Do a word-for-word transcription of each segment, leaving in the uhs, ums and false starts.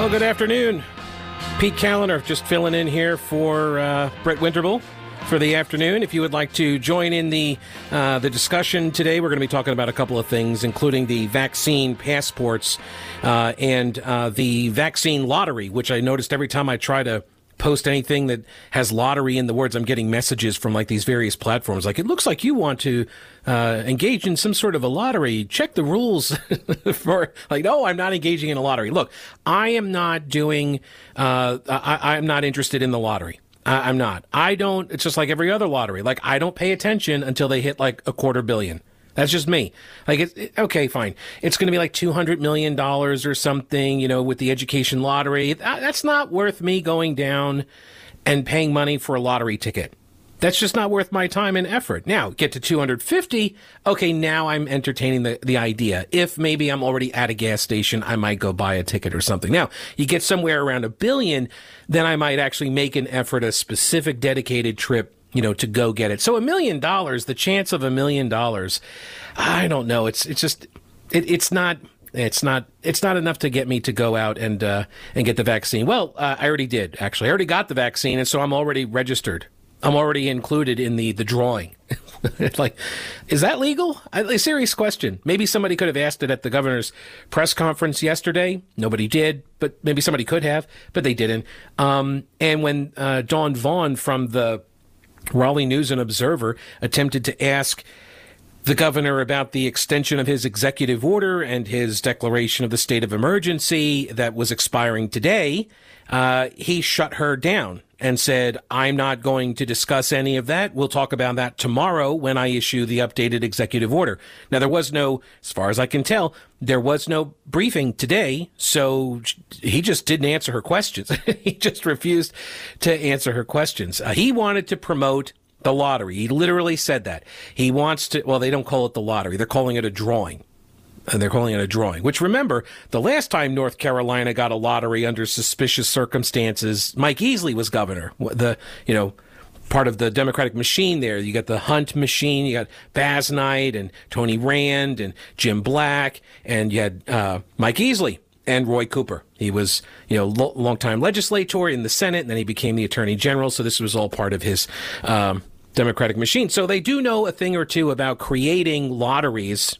Well, good afternoon. Pete Callender just filling in here for uh, Brett Winterble for the afternoon. If you would like to join in the uh, the discussion today, we're going to be talking about a couple of things, including the vaccine passports uh, and uh, the vaccine lottery, which I noticed every time I try to post anything that has lottery in the words, I'm getting messages from like these various platforms. Like, it looks like you want to uh, engage in some sort of a lottery. Check the rules for like, no, I'm not engaging in a lottery. Look, I am not doing, uh, I, I'm not interested in the lottery. I, I'm not. I don't, it's just like every other lottery. Like, I don't pay attention until they hit like a quarter billion. That's just me. Like, it's, it, okay, fine. It's going to be like two hundred million dollars or something, you know, with the education lottery. That, that's not worth me going down and paying money for a lottery ticket. That's just not worth my time and effort. Now, get to two hundred fifty. Okay, now I'm entertaining the, the idea. If maybe I'm already at a gas station, I might go buy a ticket or something. Now, you get somewhere around a billion, then I might actually make an effort, a specific dedicated trip, you know, to go get it. So a million dollars, the chance of a million dollars, I don't know. It's it's just it, it's not it's not it's not enough to get me to go out and uh, and get the vaccine. Well, uh, I already did actually. I already got the vaccine, and so I'm already registered. I'm already included in the the drawing. Like, is that legal? A serious question. Maybe somebody could have asked it at the governor's press conference yesterday. Nobody did, but maybe somebody could have, but they didn't. Um, and when uh, Dawn Vaughn from the Raleigh News and Observer attempted to ask the governor about the extension of his executive order and his declaration of the state of emergency that was expiring today, uh, he shut her down and said, I'm not going to discuss any of that. We'll talk about that tomorrow when I issue the updated executive order. Now, there was no, as far as I can tell, there was no briefing today, so he just didn't answer her questions. He just refused to answer her questions. Uh, he wanted to promote the lottery. He literally said that. He wants to, well, they don't call it the lottery. They're calling it a drawing. And they're calling it a drawing, which, remember, the last time North Carolina got a lottery under suspicious circumstances, Mike Easley was governor. The, you know, part of the Democratic machine there. You got the Hunt machine, you got Baz Knight and Tony Rand and Jim Black, and you had uh, Mike Easley and Roy Cooper. He was, you know, lo- long-time legislator in the Senate, and then he became the Attorney General, so this was all part of his um Democratic machine. So they do know a thing or two about creating lotteries,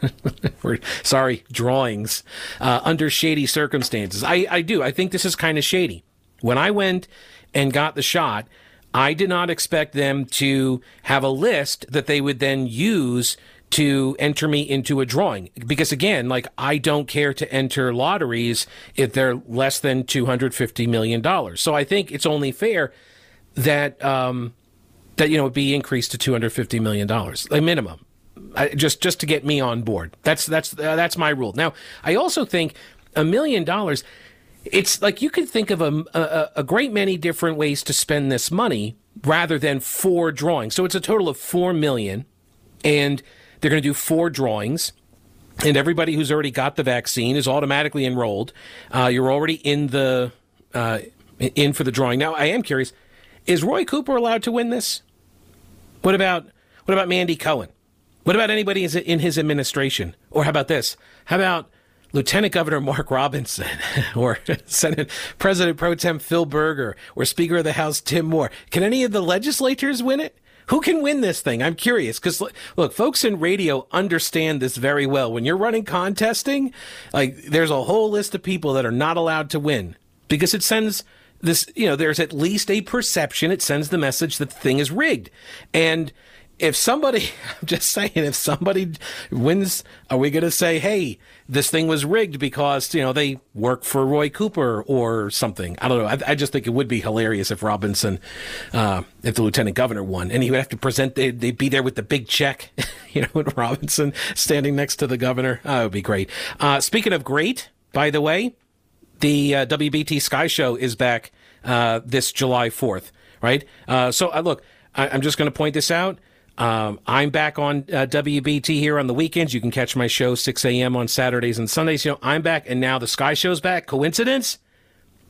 or sorry, drawings, uh, under shady circumstances. I, I do. I think this is kind of shady. When I went and got the shot, I did not expect them to have a list that they would then use to enter me into a drawing. Because again, like, I don't care to enter lotteries if they're less than two hundred fifty million dollars. So I think it's only fair that, um, that, you know, it be increased to two hundred fifty million dollars, a minimum, I, just just to get me on board. That's that's uh, that's my rule. Now, I also think a million dollars, it's like you could think of a, a, a great many different ways to spend this money rather than four drawings. So it's a total of four million, and they're going to do four drawings. And everybody who's already got the vaccine is automatically enrolled. Uh, you're already in the uh, in for the drawing. Now, I am curious, is Roy Cooper allowed to win this? What about what about Mandy Cohen? What about anybody in his administration? Or how about this? How about Lieutenant Governor Mark Robinson, or Senate President Pro Tem Phil Berger, or Speaker of the House Tim Moore? Can any of the legislators win it? Who can win this thing? I'm curious, because look, folks in radio understand this very well. When you're running contesting, like, there's a whole list of people that are not allowed to win, because it sends this, you know, there's at least a perception. It sends the message that the thing is rigged. And if somebody, I'm just saying, if somebody wins, are we going to say, hey, this thing was rigged because, you know, they work for Roy Cooper or something? I don't know. I, I just think it would be hilarious if Robinson, uh, if the lieutenant governor won, and he would have to present, they'd, they'd be there with the big check, you know, with Robinson standing next to the governor. Oh, it would be great. Uh, speaking of great, by the way, the uh, W B T Sky Show is back uh, this July fourth, right? Uh, so, uh, look, I, I'm just going to point this out. Um, I'm back on uh, W B T here on the weekends. You can catch my show six a.m. on Saturdays and Sundays. You know, I'm back, and now the Sky Show's back. Coincidence?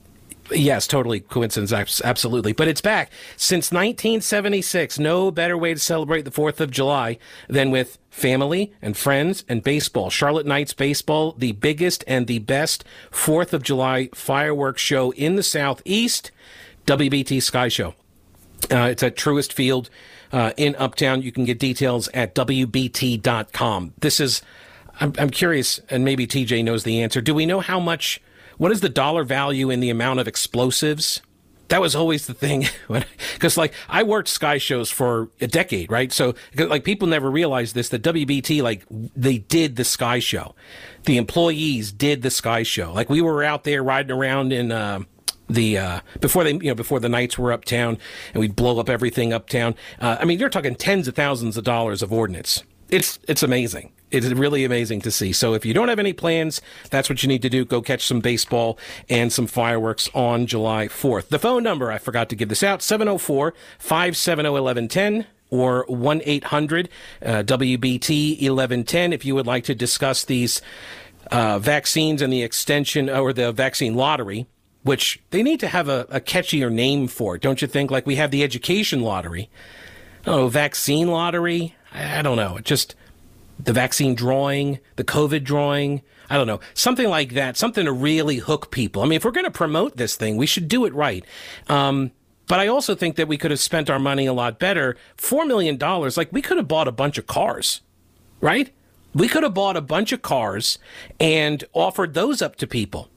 Yes, totally coincidence, absolutely. But it's back. Since nineteen seventy-six, no better way to celebrate the fourth of July than with family and friends and baseball. Charlotte Knights Baseball, the biggest and the best fourth of July fireworks show in the Southeast, W B T Sky Show. Uh, it's at Truist Field uh, in Uptown. You can get details at W B T dot com. This is, I'm, I'm curious, and maybe T J knows the answer. Do we know how much... What is the dollar value in the amount of explosives? That was always the thing. Because, like, I worked Sky Shows for a decade, right? So, like, people never realized this, that W B T, like, they did the Sky Show. The employees did the Sky Show. Like, we were out there riding around in uh, the, uh, before they, you know, before the Knights were uptown, and we'd blow up everything uptown. Uh, I mean, you're talking tens of thousands of dollars of ordnance. It's, it's amazing. It's really amazing to see. So if you don't have any plans, that's what you need to do. Go catch some baseball and some fireworks on July fourth. The phone number, I forgot to give this out, seven oh four, five seven oh, one one one zero or one eight hundred W B T eleven ten if you would like to discuss these uh, vaccines and the extension or the vaccine lottery, which they need to have a, a catchier name for it, don't you think? Like we have the education lottery. Oh, vaccine lottery? I don't know. It just... The vaccine drawing, the COVID drawing, I don't know, something like that, something to really hook people. I mean, if we're going to promote this thing, we should do it right. Um, but I also think that we could have spent our money a lot better. Four million dollars, like we could have bought a bunch of cars, right? We could have bought a bunch of cars and offered those up to people.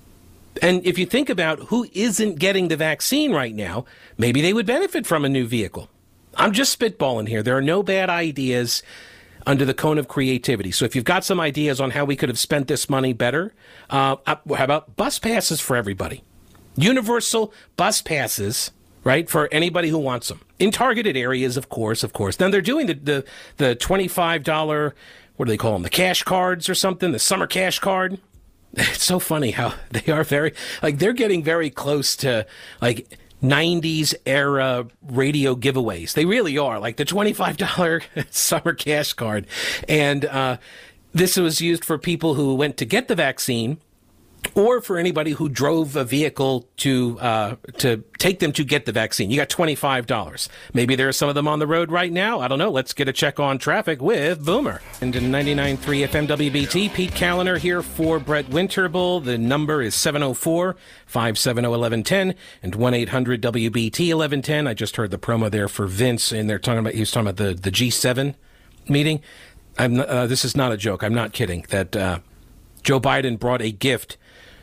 And if you think about who isn't getting the vaccine right now, maybe they would benefit from a new vehicle. I'm just spitballing here. There are no bad ideas under the cone of creativity. So if you've got some ideas on how we could have spent this money better, uh, how about bus passes for everybody? Universal bus passes, right, for anybody who wants them. In targeted areas, of course, of course. Then they're doing the, the, the twenty-five dollars, what do they call them, the cash cards or something, the summer cash card. It's so funny how they are very, like, they're getting very close to, like, nineties era radio giveaways. They really are, like the twenty-five dollars summer cash card. And uh, this was used for people who went to get the vaccine or for anybody who drove a vehicle to uh, to take them to get the vaccine. You got twenty-five dollars. Maybe there are some of them on the road right now. I don't know. Let's get a check on traffic with Boomer. And in ninety-nine point three F M W B T, Pete Callender here for Brett Winterble. The number is seven oh four, five seven oh, one one one zero and one eight hundred W B T eleven ten. I just heard the promo there for Vince, and they're talking about, he was talking about the, the G seven meeting. I'm, uh, this is not a joke. I'm not kidding. That uh, Joe Biden brought a gift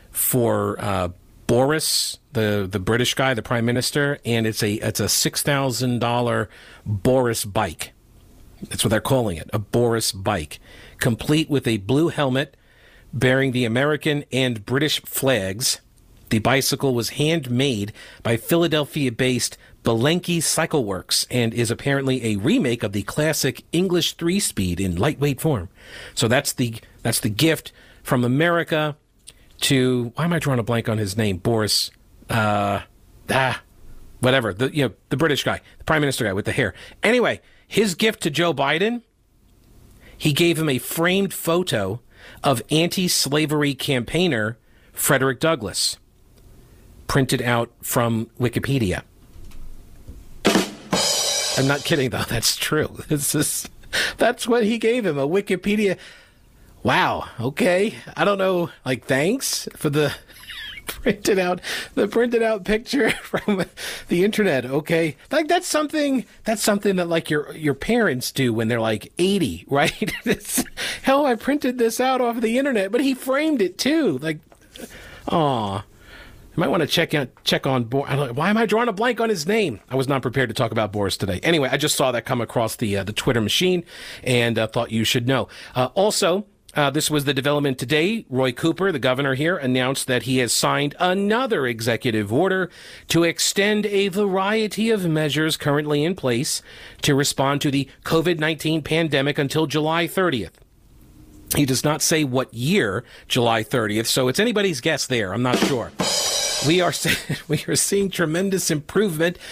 for uh, Boris, the the British guy, the prime minister, and it's a it's a six thousand dollars Boris bike. That's what they're calling it, a Boris bike, complete with a blue helmet bearing the American and British flags. The bicycle was handmade by Philadelphia-based Belenky Cycle Works and is apparently a remake of the classic English three-speed in lightweight form. So that's the that's the gift from America to, why am I drawing a blank on his name? Boris, uh, ah, whatever, the, you know, the British guy, the prime minister guy with the hair. Anyway, his gift to Joe Biden, he gave him a framed photo of anti-slavery campaigner Frederick Douglass, printed out from Wikipedia. I'm not kidding, though. That's true. This is, that's what he gave him, a Wikipedia. Wow. Okay. I don't know. Like, thanks for the printed out, the printed out picture from the internet. Okay. Like, that's something, that's something that like your, your parents do when they're like eighty, right? It's, hell, I printed this out off the internet, but he framed it too. Like, aw. You might want to check out, check on Boris. Why am I drawing a blank on his name? I was not prepared to talk about Boris today. Anyway, I just saw that come across the uh, the Twitter machine and uh, thought you should know. Uh, also, Uh, this was the development today. Roy Cooper, the governor here, announced that he has signed another executive order to extend a variety of measures currently in place to respond to the COVID nineteen pandemic until July thirtieth. He does not say what year, July thirtieth, so it's anybody's guess there. I'm not sure. We are we are seeing tremendous improvement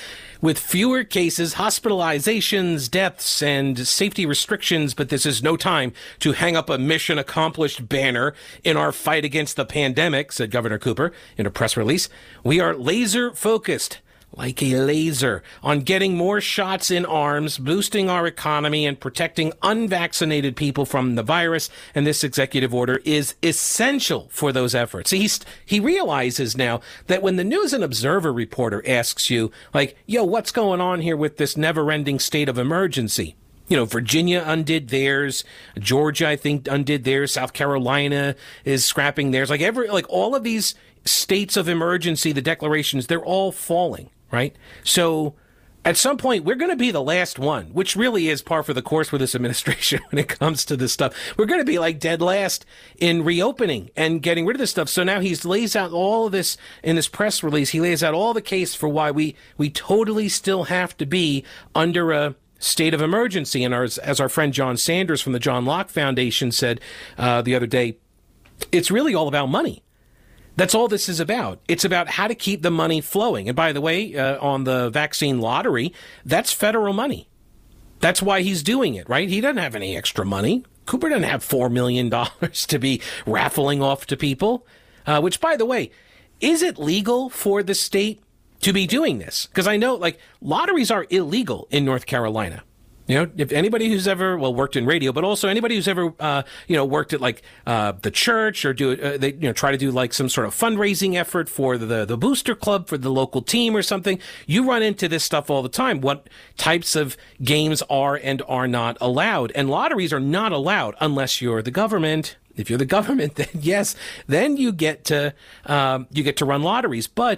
with fewer cases, hospitalizations, deaths, and safety restrictions, but this is no time to hang up a mission accomplished banner in our fight against the pandemic, said Governor Cooper in a press release. We are laser focused, like a laser, on getting more shots in arms, boosting our economy, and protecting unvaccinated people from the virus. And this executive order is essential for those efforts. He's, he realizes now that when the News and Observer reporter asks you, like, yo, what's going on here with this never-ending state of emergency? You know, Virginia undid theirs. Georgia, I think, undid theirs. South Carolina is scrapping theirs. Like every, like all of these states of emergency, the declarations, they're all falling. Right? So at some point, we're going to be the last one, which really is par for the course with this administration when it comes to this stuff. We're going to be like dead last in reopening and getting rid of this stuff. So now he lays out all of this in this press release. He lays out all the case for why we, we totally still have to be under a state of emergency. And our, as our friend John Sanders from the John Locke Foundation said uh, the other day, it's really all about money. That's all this is about. It's about how to keep the money flowing. And by the way, uh, on the vaccine lottery, that's federal money. That's why he's doing it, right? He doesn't have any extra money. Cooper doesn't have four million dollars to be raffling off to people, uh, which, by the way, is it legal for the state to be doing this? Because I know, like, lotteries are illegal in North Carolina. You know, if anybody who's ever, well, worked in radio, but also anybody who's ever, uh, you know, worked at like uh, the church or do, uh, they, you know, try to do like some sort of fundraising effort for the, the booster club for the local team or something, you run into this stuff all the time. What types of games are and are not allowed? And lotteries are not allowed unless you're the government. If you're the government, then yes, then you get to, um, you get to run lotteries. But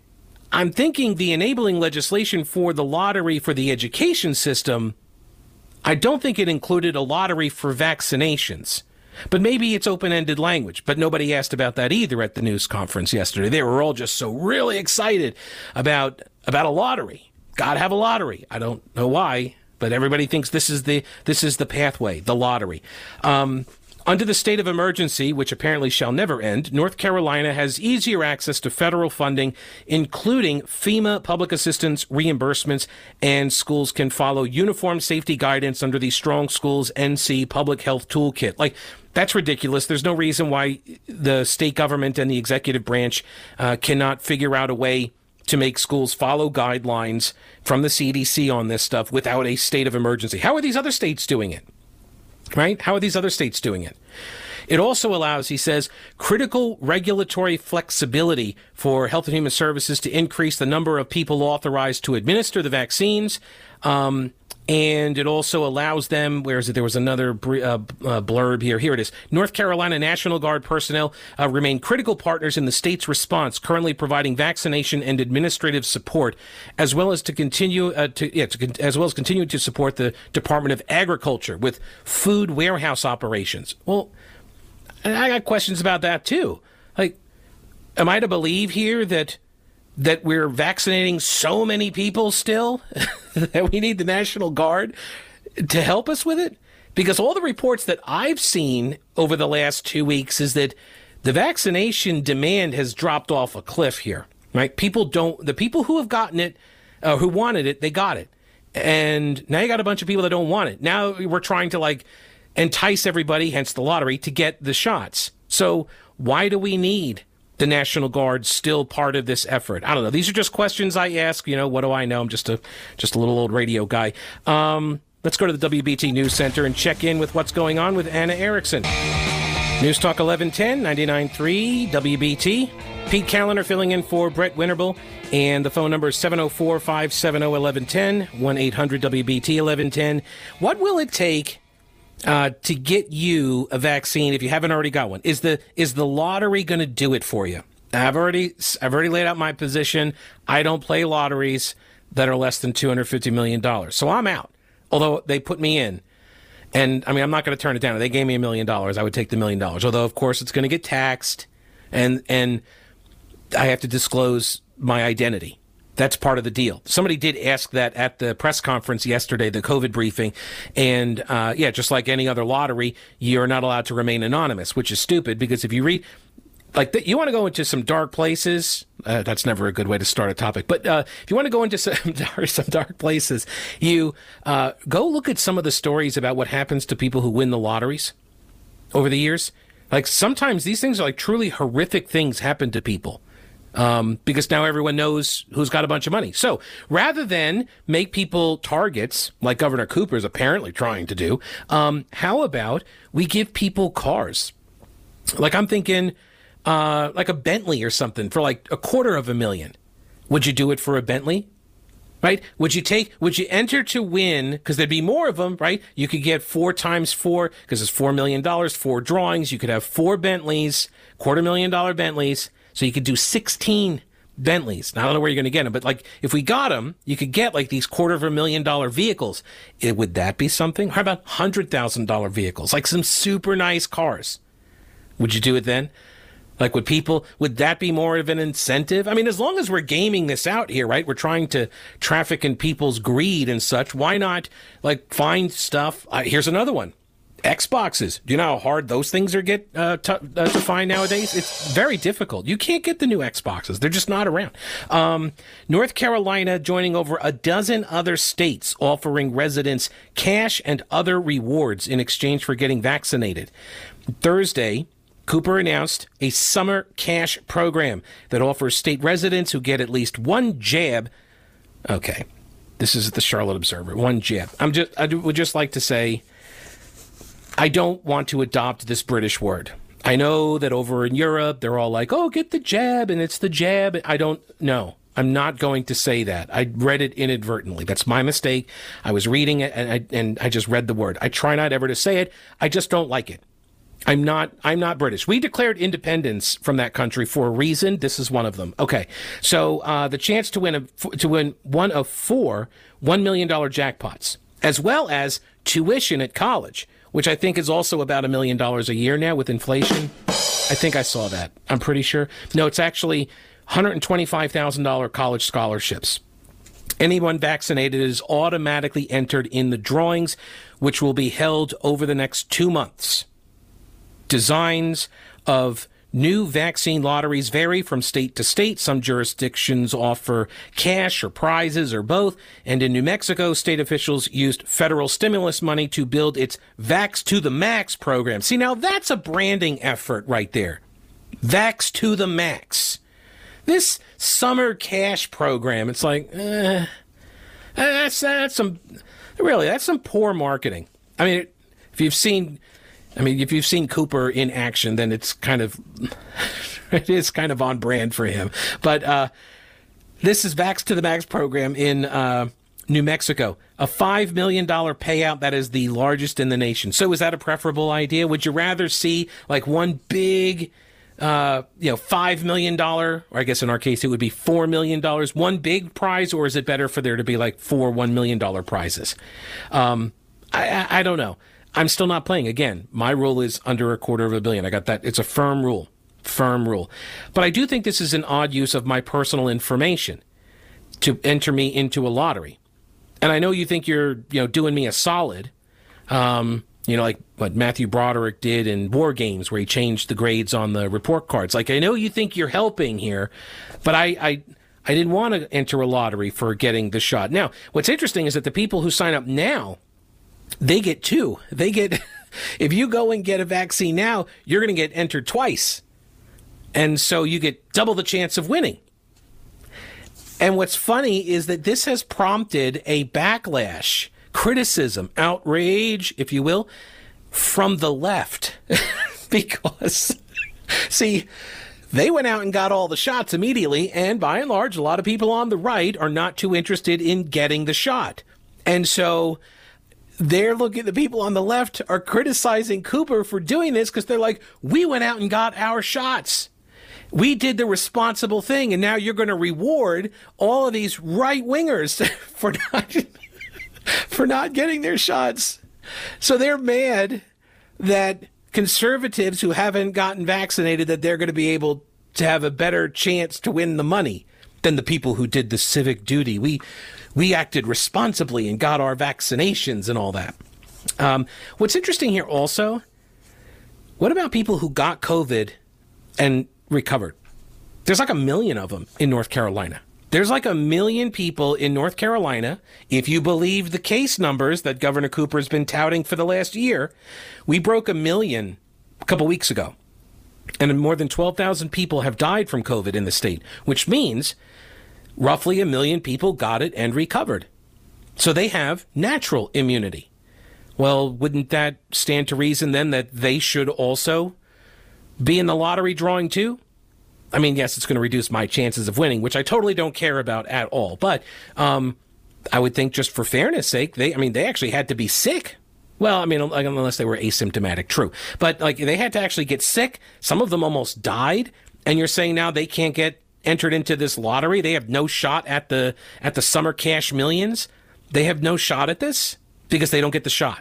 I'm thinking the enabling legislation for the lottery for the education system, I don't think it included a lottery for vaccinations, but maybe it's open-ended language. But nobody asked about that either at the news conference yesterday. They were all just so really excited about about a lottery. Gotta have a lottery. I don't know why, but everybody thinks this is the this is the pathway, the lottery. Um, Under the state of emergency, which apparently shall never end, North Carolina has easier access to federal funding, including FEMA public assistance reimbursements, and schools can follow uniform safety guidance under the Strong Schools N C Public Health Toolkit. Like, that's ridiculous. There's no reason why the state government and the executive branch uh, cannot figure out a way to make schools follow guidelines from the C D C on this stuff without a state of emergency. How are these other states doing it? Right? How are these other states doing it? It also allows, he says, critical regulatory flexibility for Health and Human Services to increase the number of people authorized to administer the vaccines. Um, and it also allows them, where is it? There was another uh, uh, blurb here. Here it is. North Carolina National Guard personnel uh, remain critical partners in the state's response, currently providing vaccination and administrative support, as well as to continue uh, to, yeah, to, as well as continue to support the Department of Agriculture with food warehouse operations. Well, I got questions about that too. Like, am I to believe here that that we're vaccinating so many people still that we need the National Guard to help us with it? Because all the reports that I've seen over the last two weeks is that the vaccination demand has dropped off a cliff here, right? People don't, the people who have gotten it, uh, who wanted it, they got it. And now you got a bunch of people that don't want it. Now we're trying to like entice everybody, hence the lottery, to get the shots. So why do we need the National Guard still part of this effort? I don't know. These are just questions I ask. You know, what do I know? I'm just a just a little old radio guy. Um, let's go to the W B T News Center and check in with what's going on with Anna Erickson. News Talk eleven ten, ninety-nine point three W B T. Pete Callender filling in for Brett Winterble. And the phone number is seven oh four, five seven oh, eleven ten, one eight hundred W B T eleven ten. What will it take Uh, to get you a vaccine if you haven't already got one? Is the is the lottery going to do it for you? I've already I've already laid out my position. I don't play lotteries that are less than two hundred fifty million dollars, so I'm out. Although they put me in, and I mean I'm not going to turn it down. If they gave me a million dollars, I would take the million dollars. Although of course it's going to get taxed, and and I have to disclose my identity. That's part of the deal. Somebody did ask that at the press conference yesterday, the COVID briefing. And, uh, yeah, just like any other lottery, you're not allowed to remain anonymous, which is stupid because if you read, like, the, you want to go into some dark places Uh, that's never a good way to start a topic. But uh, if you want to go into some dark, some dark places, you uh, go look at some of the stories about what happens to people who win the lotteries over the years. Like, sometimes these things are like truly horrific things happen to people. Um, because now everyone knows who's got a bunch of money. So rather than make people targets, like Governor Cooper is apparently trying to do, um, how about we give people cars? Like, I'm thinking uh, like a Bentley or something for like a quarter of a million. Would you do it for a Bentley? Right? Would you take, would you enter to win? Because there'd be more of them, right? You could get four times four, because it's four million dollars, four drawings. You could have four Bentleys, quarter million dollar Bentleys. So you could do sixteen Bentleys. Now, I don't know where you're going to get them, but like if we got them, you could get like these quarter of a million dollar vehicles. It, would that be something? How about one hundred thousand dollars vehicles? Like some super nice cars. Would you do it then? Like, would people, would that be more of an incentive? I mean, as long as we're gaming this out here, right? We're trying to traffic in people's greed and such. Why not like find stuff? Uh, here's another one. Xboxes. Do you know how hard those things are get uh, t- uh, to find nowadays? It's very difficult. You can't get the new Xboxes. They're just not around. Um, North Carolina joining over a dozen other states offering residents cash and other rewards in exchange for getting vaccinated. Thursday, Cooper announced a summer cash program that offers state residents who get at least one jab. Okay, this is the Charlotte Observer. One jab. I'm just. I would just like to say, I don't want to adopt this British word. I know that over in Europe, they're all like, oh, get the jab, and it's the jab. I don't know. I'm not going to say that. I read it inadvertently. That's my mistake. I was reading it, and I, and I just read the word. I try not ever to say it. I just don't like it. I'm not I'm not British. We declared independence from that country for a reason. This is one of them. Okay. So uh, the chance to win a, to win one of four one million dollars jackpots, as well as tuition at college, which I think is also about a million dollars a year now with inflation. I think I saw that. I'm pretty sure. No, it's actually one hundred twenty-five thousand dollars college scholarships. Anyone vaccinated is automatically entered in the drawings, which will be held over the next two months. Designs of new vaccine lotteries vary from state to state. Some jurisdictions offer cash or prizes or both. And in New Mexico, state officials used federal stimulus money to build its Vax to the Max program. See, now that's a branding effort right there. Vax to the Max. This summer cash program, it's like, eh, that's, that's some, really, that's some poor marketing. I mean, if you've seen... I mean, if you've seen Cooper in action, then it's kind of, it is kind of on brand for him. But uh, this is Vax to the Max program in uh, New Mexico. A five million dollars payout that is the largest in the nation. So is that a preferable idea? Would you rather see like one big, uh, you know, five million dollars, or I guess in our case it would be four million dollars, one big prize, or is it better for there to be like four one million dollars prizes? Um, I, I, I don't know. I'm still not playing. Again, my rule is under a quarter of a billion. I got that. It's a firm rule. Firm rule. But I do think this is an odd use of my personal information to enter me into a lottery. And I know you think you're, you know, doing me a solid, um, you know, like what Matthew Broderick did in War Games, where he changed the grades on the report cards. Like, I know you think you're helping here, but I, I, I didn't want to enter a lottery for getting the shot. Now, what's interesting is that the people who sign up now, they get two. They get, if you go and get a vaccine now, you're going to get entered twice. And so you get double the chance of winning. And what's funny is that this has prompted a backlash, criticism, outrage, if you will, from the left. Because, see, they went out and got all the shots immediately. And by and large, a lot of people on the right are not too interested in getting the shot. And so they're looking, the people on the left are criticizing Cooper for doing this because they're like, we went out and got our shots. We did the responsible thing, and now you're going to reward all of these right-wingers for not, for not getting their shots. So they're mad that conservatives who haven't gotten vaccinated, that they're going to be able to have a better chance to win the money than the people who did the civic duty. We we acted responsibly and got our vaccinations and all that. Um, what's interesting here also, what about people who got COVID and recovered? There's like a million of them in North Carolina. There's like a million people in North Carolina. If you believe the case numbers that Governor Cooper has been touting for the last year, we broke a million a couple weeks ago. And more than twelve thousand people have died from COVID in the state, which means roughly a million people got it and recovered. So they have natural immunity. Well, wouldn't that stand to reason then that they should also be in the lottery drawing too? I mean, yes, it's going to reduce my chances of winning, which I totally don't care about at all. But um, I would think just for fairness sake, they, I mean, they actually had to be sick. Well, I mean, unless they were asymptomatic, true. But like they had to actually get sick. Some of them almost died. And you're saying now they can't get entered into this lottery? They have no shot at the at the summer cash millions? They have no shot at this because they don't get the shot.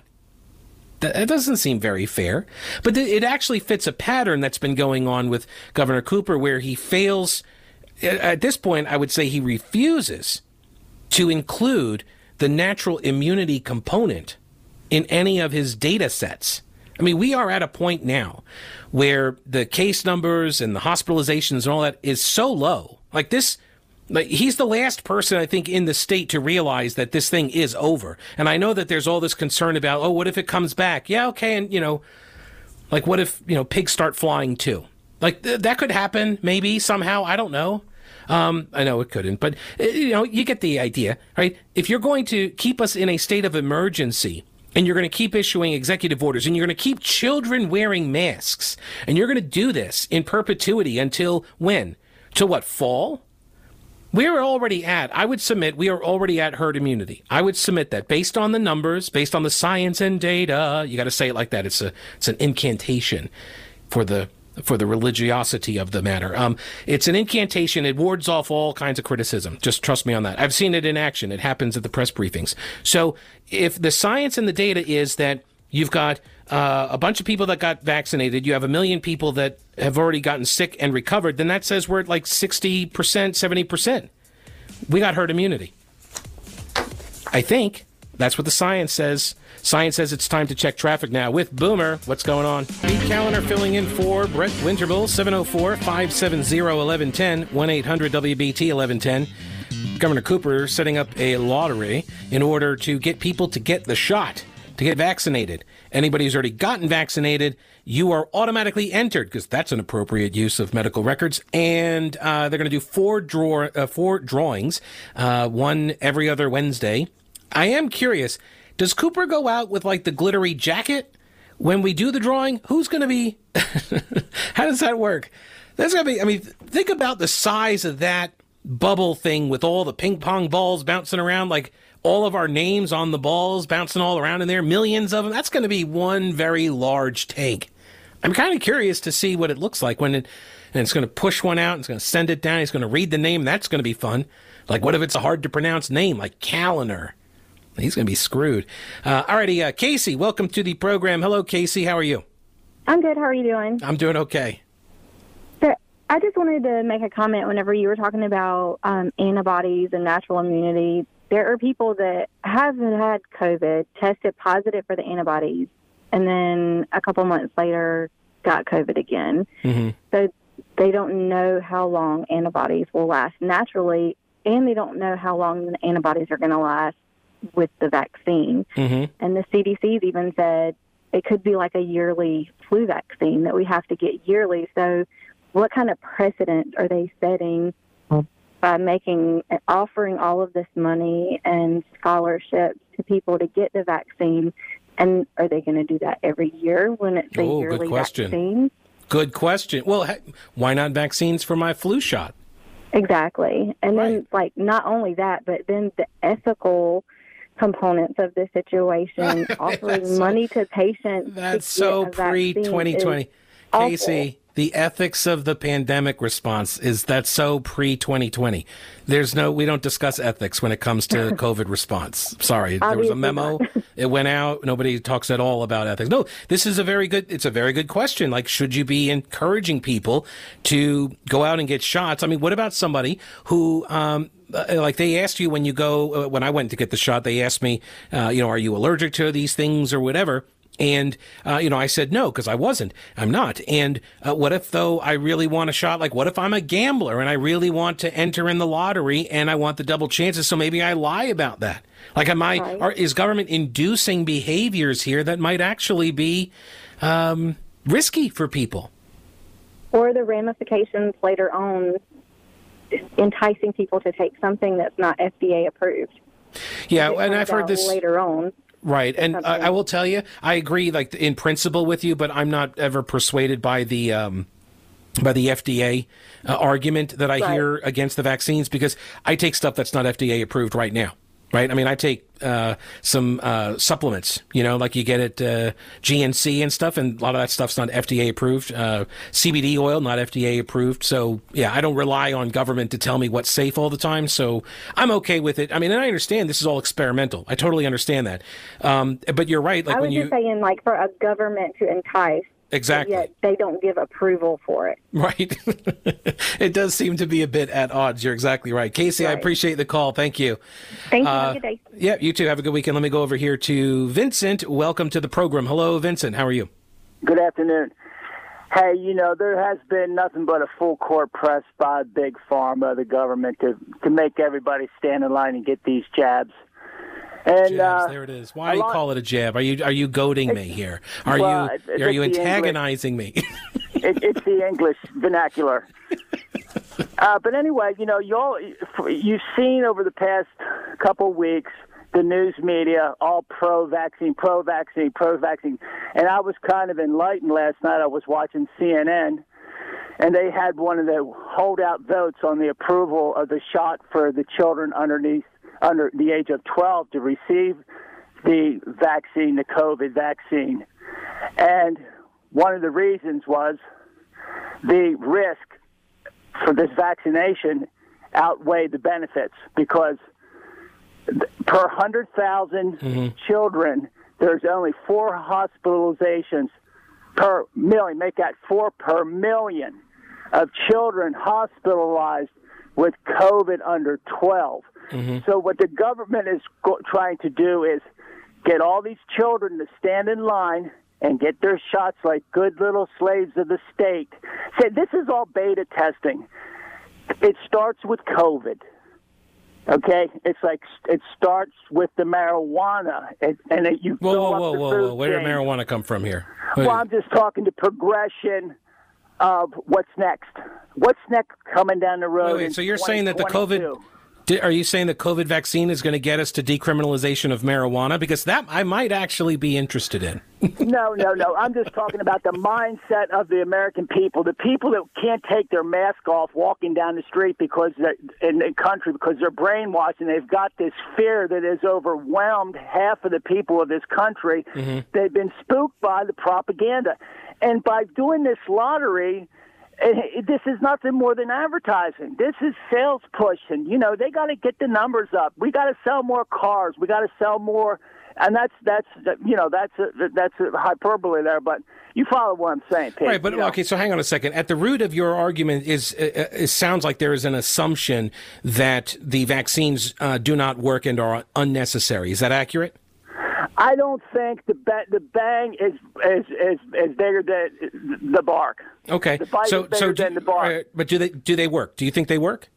That doesn't seem very fair. But it actually fits a pattern that's been going on with Governor Cooper where he fails. At this point, I would say he refuses to include the natural immunity component in any of his data sets. I mean, we are at a point now where the case numbers and the hospitalizations and all that is so low. Like this, like he's the last person, I think, in the state to realize that this thing is over. And I know that there's all this concern about, oh, what if it comes back? Yeah, okay. And, you know, like what if, you know, pigs start flying too? Like th- that could happen maybe somehow. I don't know. Um, I know it couldn't, but, you know, you get the idea, right? If you're going to keep us in a state of emergency, and you're going to keep issuing executive orders, and you're going to keep children wearing masks, and you're going to do this in perpetuity until when? Till what, fall? We're already at, I would submit, we are already at herd immunity. I would submit that based on the numbers, based on the science and data. You got to say it like that. It's a, it's an incantation for the for the religiosity of the matter. Um, it's an incantation. It wards off all kinds of criticism. Just trust me on that. I've seen it in action. It happens at the press briefings. So if the science and the data is that you've got uh, a bunch of people that got vaccinated, you have a million people that have already gotten sick and recovered, then that says we're at like sixty percent, seventy percent. We got herd immunity. I think that's what the science says. Science says it's time to check traffic now with Boomer. What's going on? Pete Callender filling in for Brett Winterble, seven oh four, five seven zero, one one one zero, one eight hundred W B T eleven ten. Governor Cooper setting up a lottery in order to get people to get the shot, to get vaccinated. Anybody who's already gotten vaccinated, you are automatically entered, because that's an appropriate use of medical records. And uh, they're going to do four draw, uh, four drawings, uh, one every other Wednesday. I am curious. Does Cooper go out with, like, the glittery jacket when we do the drawing? Who's going to be... How does that work? That's going to be... I mean, think about the size of that bubble thing with all the ping pong balls bouncing around, like all of our names on the balls bouncing all around in there, millions of them. That's going to be one very large tank. I'm kind of curious to see what it looks like when it... And it's going to push one out, and it's going to send it down, he's going to read the name. That's going to be fun. Like, what if it's a hard-to-pronounce name, like Callender? He's going to be screwed. Uh, all righty, uh, Casey, welcome to the program. Hello, Casey. How are you? I'm good. How are you doing? I'm doing okay. So I just wanted to make a comment whenever you were talking about um, antibodies and natural immunity. There are people that have had COVID, tested positive for the antibodies, and then a couple months later got COVID again. Mm-hmm. So they don't know how long antibodies will last naturally, and they don't know how long the antibodies are going to last with the vaccine. Mm-hmm. And the C D C's even said it could be like a yearly flu vaccine that we have to get yearly. So what kind of precedent are they setting by making, offering all of this money and scholarships to people to get the vaccine? And are they going to do that every year when it's a oh, yearly good question. vaccine? Good question. Well, why not vaccines for my flu shot? Exactly. And right. then, like, not only that, but then the ethical components of the situation, offering so, money to patients. That's so pre twenty twenty. Casey, the ethics of the pandemic response is that's so pre twenty twenty. There's no, we don't discuss ethics when it comes to COVID response. Sorry, there was a memo. It went out. Nobody talks at all about ethics. No, this is a very good, it's a very good question. Like, should you be encouraging people to go out and get shots? I mean, what about somebody who, um, Uh, like they asked you when you go, uh, when I went to get the shot, they asked me, uh, you know, are you allergic to these things or whatever? And, uh, you know, I said no, because I wasn't. I'm not. And uh, what if, though, I really want a shot? Like, what if I'm a gambler and I really want to enter in the lottery and I want the double chances? So maybe I lie about that. Like, am I, Right. are, is government inducing behaviors here that might actually be um, risky for people? Or the ramifications later on enticing people to take something that's not F D A approved. Yeah, It and turns I've heard out this later on. Right, and something. I, I will tell you, I agree, like in principle with you, but I'm not ever persuaded by the um, by the F D A uh, argument that I Right. hear against the vaccines, because I take stuff that's not F D A approved right now. Right, I mean, I take uh, some uh, supplements, you know, like you get at uh, G N C and stuff, and a lot of that stuff's not F D A approved. Uh, C B D oil, not F D A approved. So, yeah, I don't rely on government to tell me what's safe all the time. So I'm okay with it. I mean, and I understand this is all experimental. I totally understand that. Um, but you're right. Like I was when you just saying, like, for a government to entice, exactly. yet they don't give approval for it. Right. It does seem to be a bit at odds. You're exactly right. Casey, I Right. appreciate the call. Thank you. Thank you. Uh, Have a good day. Yeah, you too. Have a good weekend. Let me go over here to Vincent. Welcome to the program. Hello, Vincent. How are you? Good afternoon. Hey, you know, there has been nothing but a full court press by Big Pharma, the government, to, to make everybody stand in line and get these jabs. And, Jabs, uh, there it is. Why do you lot- call it a jab? Are you are you goading me here? Are well, you it's- are you it's the antagonizing me? it, it's the English vernacular. Uh, but anyway, you know, y'all, you've seen over the past couple weeks the news media all pro-vaccine, pro-vaccine, pro-vaccine. And I was kind of enlightened last night. I was watching C N N, and they had one of the holdout votes on the approval of the shot for the children underneath under the age of twelve to receive the vaccine, the COVID vaccine. And one of the reasons was the risk for this vaccination outweighed the benefits, because per one hundred thousand mm-hmm. children, there's only four hospitalizations per million. Make that four per million of children hospitalized with COVID under twelve. Mm-hmm. So what the government is go- trying to do is get all these children to stand in line and get their shots like good little slaves of the state. Say, this is all beta testing. It starts with COVID. Okay, it's like it starts with the marijuana, it, and it, you whoa, fill whoa, up whoa, the whoa, food whoa! Where did chain. marijuana come from here? Well, I'm just talking the progression of what's next. What's next coming down the road? Wait, wait, so you're saying that the twenty COVID? twenty-two. Di- Are you saying the COVID vaccine is going to get us to decriminalization of marijuana? Because that I might actually be interested in. No, no, no. I'm just talking about the mindset of the American people, the people that can't take their mask off walking down the street because they're in the country because they're brainwashed, and they've got this fear that has overwhelmed half of the people of this country. Mm-hmm. They've been spooked by the propaganda. And by doing this lottery, this is nothing more than advertising. This is sales push, and you know they got to get the numbers up. We got to sell more cars. We got to sell more, and that's that's you know that's a, that's a hyperbole there. But you follow what I'm saying, Pete. Right, but you know? okay. So hang on a second. At the root of your argument is uh, it sounds like there is an assumption that the vaccines uh, do not work and are unnecessary. Is that accurate? I don't think the ba- the bang is is, is is bigger than the bark. Okay, the bite so is bigger so do, than the bark. uh, but do they do they work? Do you think they work?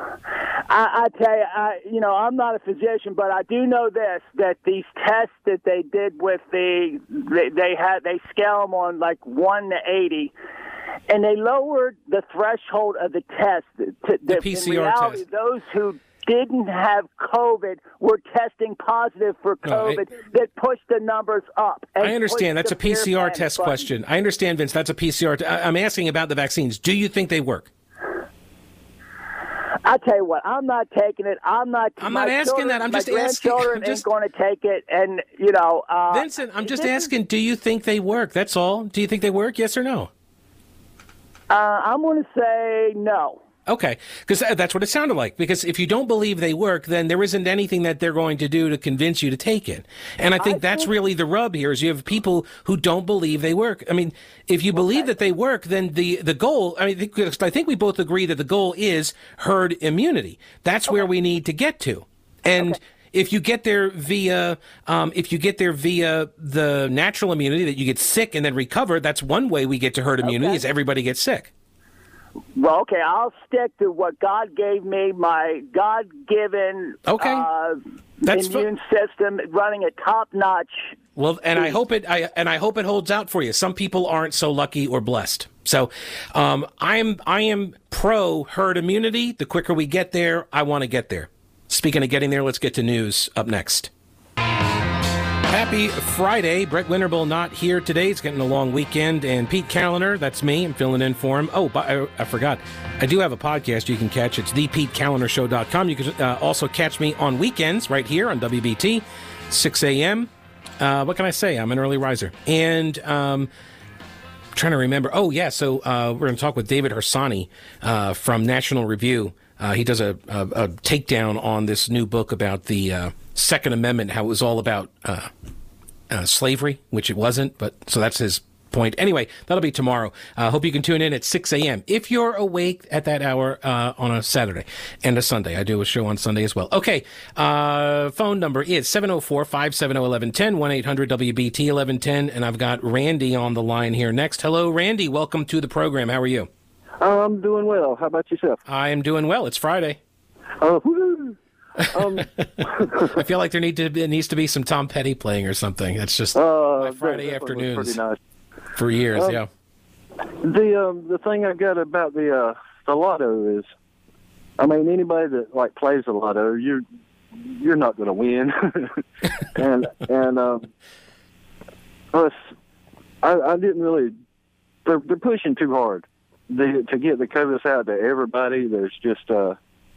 I, I tell you, I, you know, I'm not a physician, but I do know this: that these tests that they did with the they, they had they scale them on like one to eighty, and they lowered the threshold of the test. To, the the P C R in reality, test. Those who didn't have COVID were testing positive for COVID No, I, that pushed the numbers up. I understand. That's a P C R test button. question. I understand, Vince. That's a P C R. T- I'm asking about the vaccines. Do you think they work? I tell you what, I'm not taking it. I'm not. I'm not asking children, that. I'm just my asking. grandchildren I'm just, ain't going to take it, and you know, uh, Vincent, I'm just this asking. Is, do you think they work? That's all. Do you think they work? Yes or no? Uh, I'm going to say no. Okay, because that's what it sounded like. Because if you don't believe they work, then there isn't anything that they're going to do to convince you to take it. And I think I that's think, really the rub here is you have people who don't believe they work. I mean, if you believe that they work, then the, the goal, I mean, I think we both agree that the goal is herd immunity. That's where we need to get to. And okay. if you get there via um, if you get there via the natural immunity that you get sick and then recover, that's one way we get to herd immunity. Okay. Is everybody gets sick. Well, okay, I'll stick to what God gave me, my God-given Okay. uh, That's immune system running at top-notch. Well, and I hope it. I and I hope it holds out for you. Some people aren't so lucky or blessed. So, um, I am. I am pro herd immunity. The quicker we get there, I want to get there. Speaking of getting there, let's get to news up next. Happy Friday. Brett Winterble not here today. He's getting a long weekend. And Pete Callender, that's me. I'm filling in for him. Oh, but I, I forgot. I do have a podcast you can catch. It's the pete callender show dot com. You can uh, also catch me on weekends right here on W B T, six a.m. Uh, what can I say? I'm an early riser. And um, trying to remember. Oh, yeah. So uh, we're going to talk with David Hersani uh, from National Review. Uh, he does a, a, a takedown on this new book about the uh, Second Amendment, how it was all about uh, uh, slavery, which it wasn't. But so that's his point. Anyway, that'll be tomorrow. I uh, hope you can tune in at six a.m. if you're awake at that hour uh, on a Saturday and a Sunday. I do a show on Sunday as well. Okay. Uh, phone number is seven oh four, five seven oh, one one one oh, one eight hundred W B T eleven ten. And I've got Randy on the line here next. Hello, Randy. Welcome to the program. How are you? I'm doing well. How about yourself? I am doing well. It's Friday. Uh, woo. Um, I feel like there need to be, needs to be some Tom Petty playing or something. That's just uh, my Friday that, that afternoons pretty nice. For years. Um, yeah. The um, the thing I got about the uh, the lotto is, I mean, anybody that like plays the lotto, you're you're not going to win, and and um, us, I, I didn't really. They're they're pushing too hard. They, to get the COVID out to everybody. There's just uh,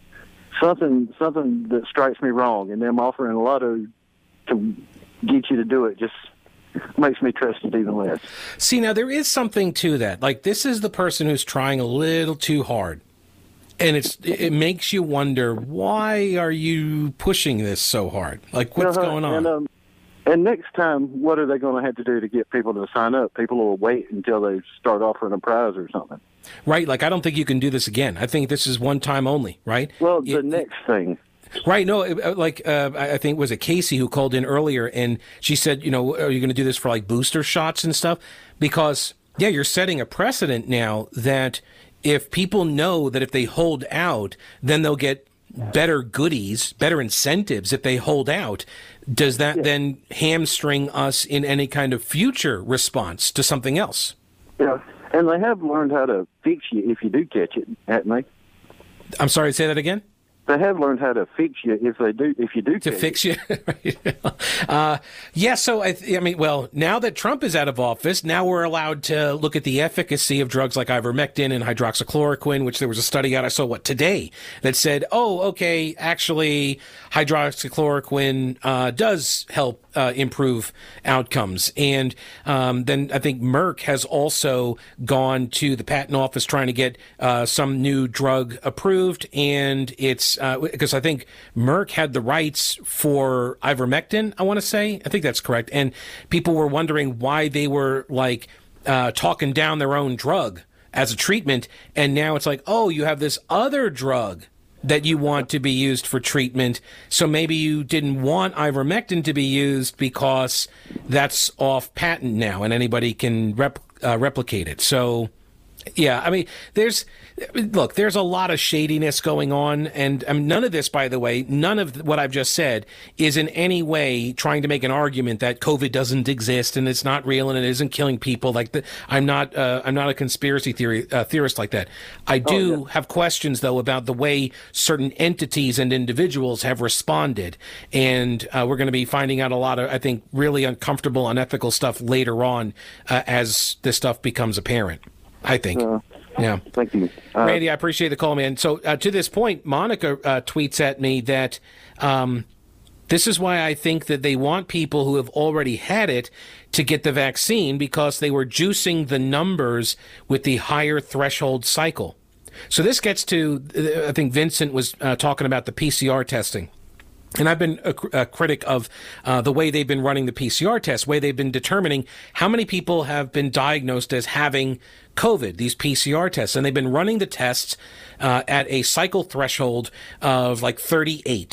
something something that strikes me wrong, and them offering a lotto to get you to do it just makes me trust it even less. See, now there is something to that. Like, this is the person who's trying a little too hard, and it's it makes you wonder, why are you pushing this so hard? Like, what's uh-huh. going on? And, um, and next time, what are they going to have to do to get people to sign up? People will wait until they start offering a prize or something. Right, like, I don't think you can do this again. I think this is one time only, right? Well, the it, next thing. Right, no, like, uh, I think it was it Casey who called in earlier, and she said, you know, are you going to do this for, like, booster shots and stuff? Because, yeah, you're setting a precedent now that if people know that if they hold out, then they'll get better goodies, better incentives if they hold out. Does that yeah. then hamstring us in any kind of future response to something else? Yeah. And they have learned how to fix you if you do catch it, haven't they? I'm sorry, say that again? They have learned how to fix you if they do if you do to catch fix it. you. uh, yeah, so I, th- I mean, well, now that Trump is out of office, now we're allowed to look at the efficacy of drugs like ivermectin and hydroxychloroquine, which there was a study out I saw what today that said, oh, okay, actually, hydroxychloroquine uh, does help uh, improve outcomes. And um, then I think Merck has also gone to the patent office trying to get uh, some new drug approved, and it's because uh, I think Merck had the rights for ivermectin, I want to say. I think that's correct. And people were wondering why they were like uh, talking down their own drug as a treatment. And now it's like, oh, you have this other drug that you want to be used for treatment. So maybe you didn't want ivermectin to be used because that's off patent now and anybody can rep, uh, replicate it. So, yeah, I mean, there's, look, there's a lot of shadiness going on. And I mean, none of this, by the way, none of what I've just said is in any way trying to make an argument that COVID doesn't exist and it's not real and it isn't killing people. Like, the, I'm not, uh, I'm not a conspiracy theory uh, theorist like that. I do oh, yeah. have questions, though, about the way certain entities and individuals have responded. And uh, we're going to be finding out a lot of, I think, really uncomfortable, unethical stuff later on uh, as this stuff becomes apparent. I think. Uh, yeah. Thank you. Uh, Randy, I appreciate the call, man. So uh, to this point, Monica uh, tweets at me that um, this is why I think that they want people who have already had it to get the vaccine, because they were juicing the numbers with the higher threshold cycle. So this gets to, I think Vincent was uh, talking about the P C R testing. And I've been a, a critic of uh, the way they've been running the P C R test, way they've been determining how many people have been diagnosed as having COVID, these P C R tests. And they've been running the tests uh, at a cycle threshold of like thirty-eight.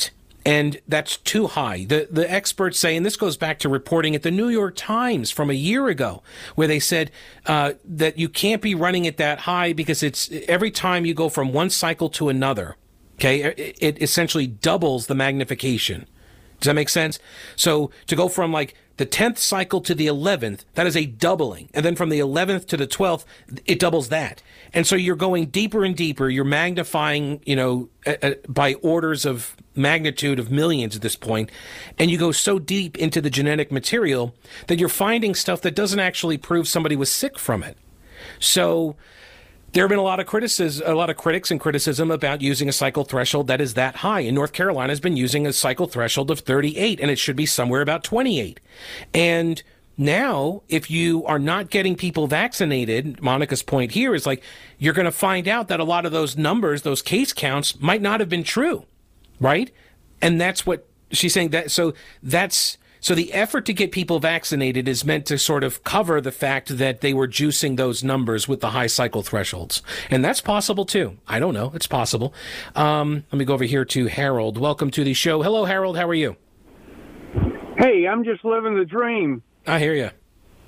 And that's too high. The the experts say, and this goes back to reporting at the New York Times from a year ago, where they said uh, that you can't be running it that high because it's every time you go from one cycle to another, okay, it, it essentially doubles the magnification. Does that make sense? So to go from like the tenth cycle to the eleventh, that is a doubling. And then from the eleventh to the twelfth, it doubles that. And so you're going deeper and deeper. You're magnifying, you know, uh, uh, by orders of magnitude of millions at this point. And you go so deep into the genetic material that you're finding stuff that doesn't actually prove somebody was sick from it. So there have been a lot of criticism, a lot of critics and criticism about using a cycle threshold that is that high. And North Carolina has been using a cycle threshold of thirty-eight, and it should be somewhere about twenty-eight. And now, if you are not getting people vaccinated, Monica's point here is like, you're going to find out that a lot of those numbers, those case counts, might not have been true, right? And that's what she's saying. That so that's So the effort to get people vaccinated is meant to sort of cover the fact that they were juicing those numbers with the high cycle thresholds. And that's possible, too. I don't know. It's possible. Um, let me go over here to Harold. Welcome to the show. Hello, Harold. How are you? Hey, I'm just living the dream. I hear you.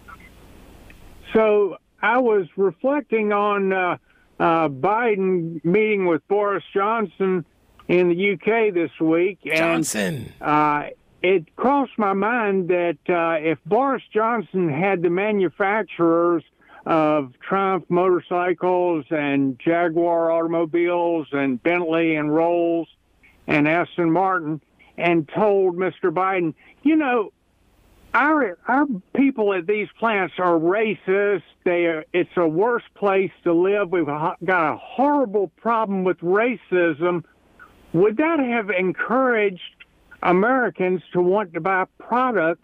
So I was reflecting on uh, uh, Biden meeting with Boris Johnson in the U K this week. And, Johnson. Uh, It crossed my mind that uh, if Boris Johnson had the manufacturers of Triumph motorcycles and Jaguar automobiles and Bentley and Rolls and Aston Martin and told Mister Biden, you know, our our people at these plants are racist. They are, it's a worse place to live. We've got a horrible problem with racism. Would that have encouraged Americans to want to buy products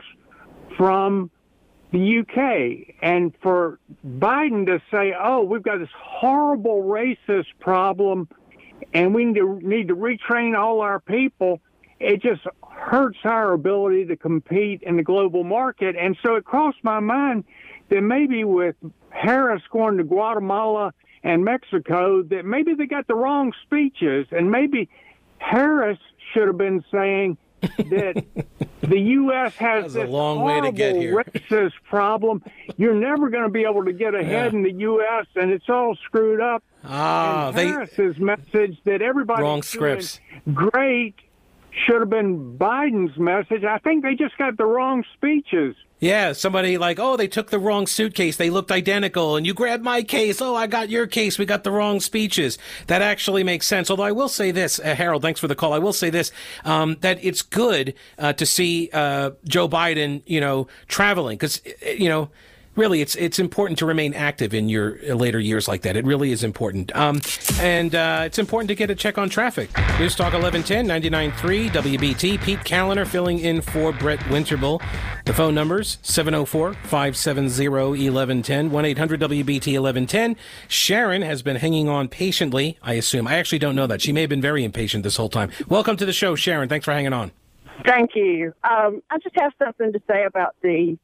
from the U K? And for Biden to say, oh, we've got this horrible racist problem and we need to, need to retrain all our people, it just hurts our ability to compete in the global market. And so it crossed my mind that maybe with Harris going to Guatemala and Mexico, that maybe they got the wrong speeches, and maybe Harris should have been saying that the U S has this a long way to get here. racist problem. You're never going to be able to get ahead yeah. in the U S, and it's all screwed up. Ah, and they Harris's message that everybody's wrong scripts. Great should have been Biden's message. I think they just got the wrong speeches. Yeah, somebody like, oh, they took the wrong suitcase. They looked identical, and you grabbed my case. Oh, I got your case. We got the wrong speeches. That actually makes sense. Although I will say this, uh, Harold, thanks for the call. I will say this, um, that it's good uh, to see uh, Joe Biden, you know, traveling, because, you know, really, it's it's important to remain active in your later years like that. It really is important. Um, and uh, it's important to get a check on traffic. News Talk eleven ten, ninety-nine point three W B T. Pete Callender filling in for Brett Winterble. The phone numbers, seven oh four, five seven zero, one one one zero, one eight hundred W B T eleven ten. Sharon has been hanging on patiently, I assume. I actually don't know that. She may have been very impatient this whole time. Welcome to the show, Sharon. Thanks for hanging on. Thank you. Um, I just have something to say about the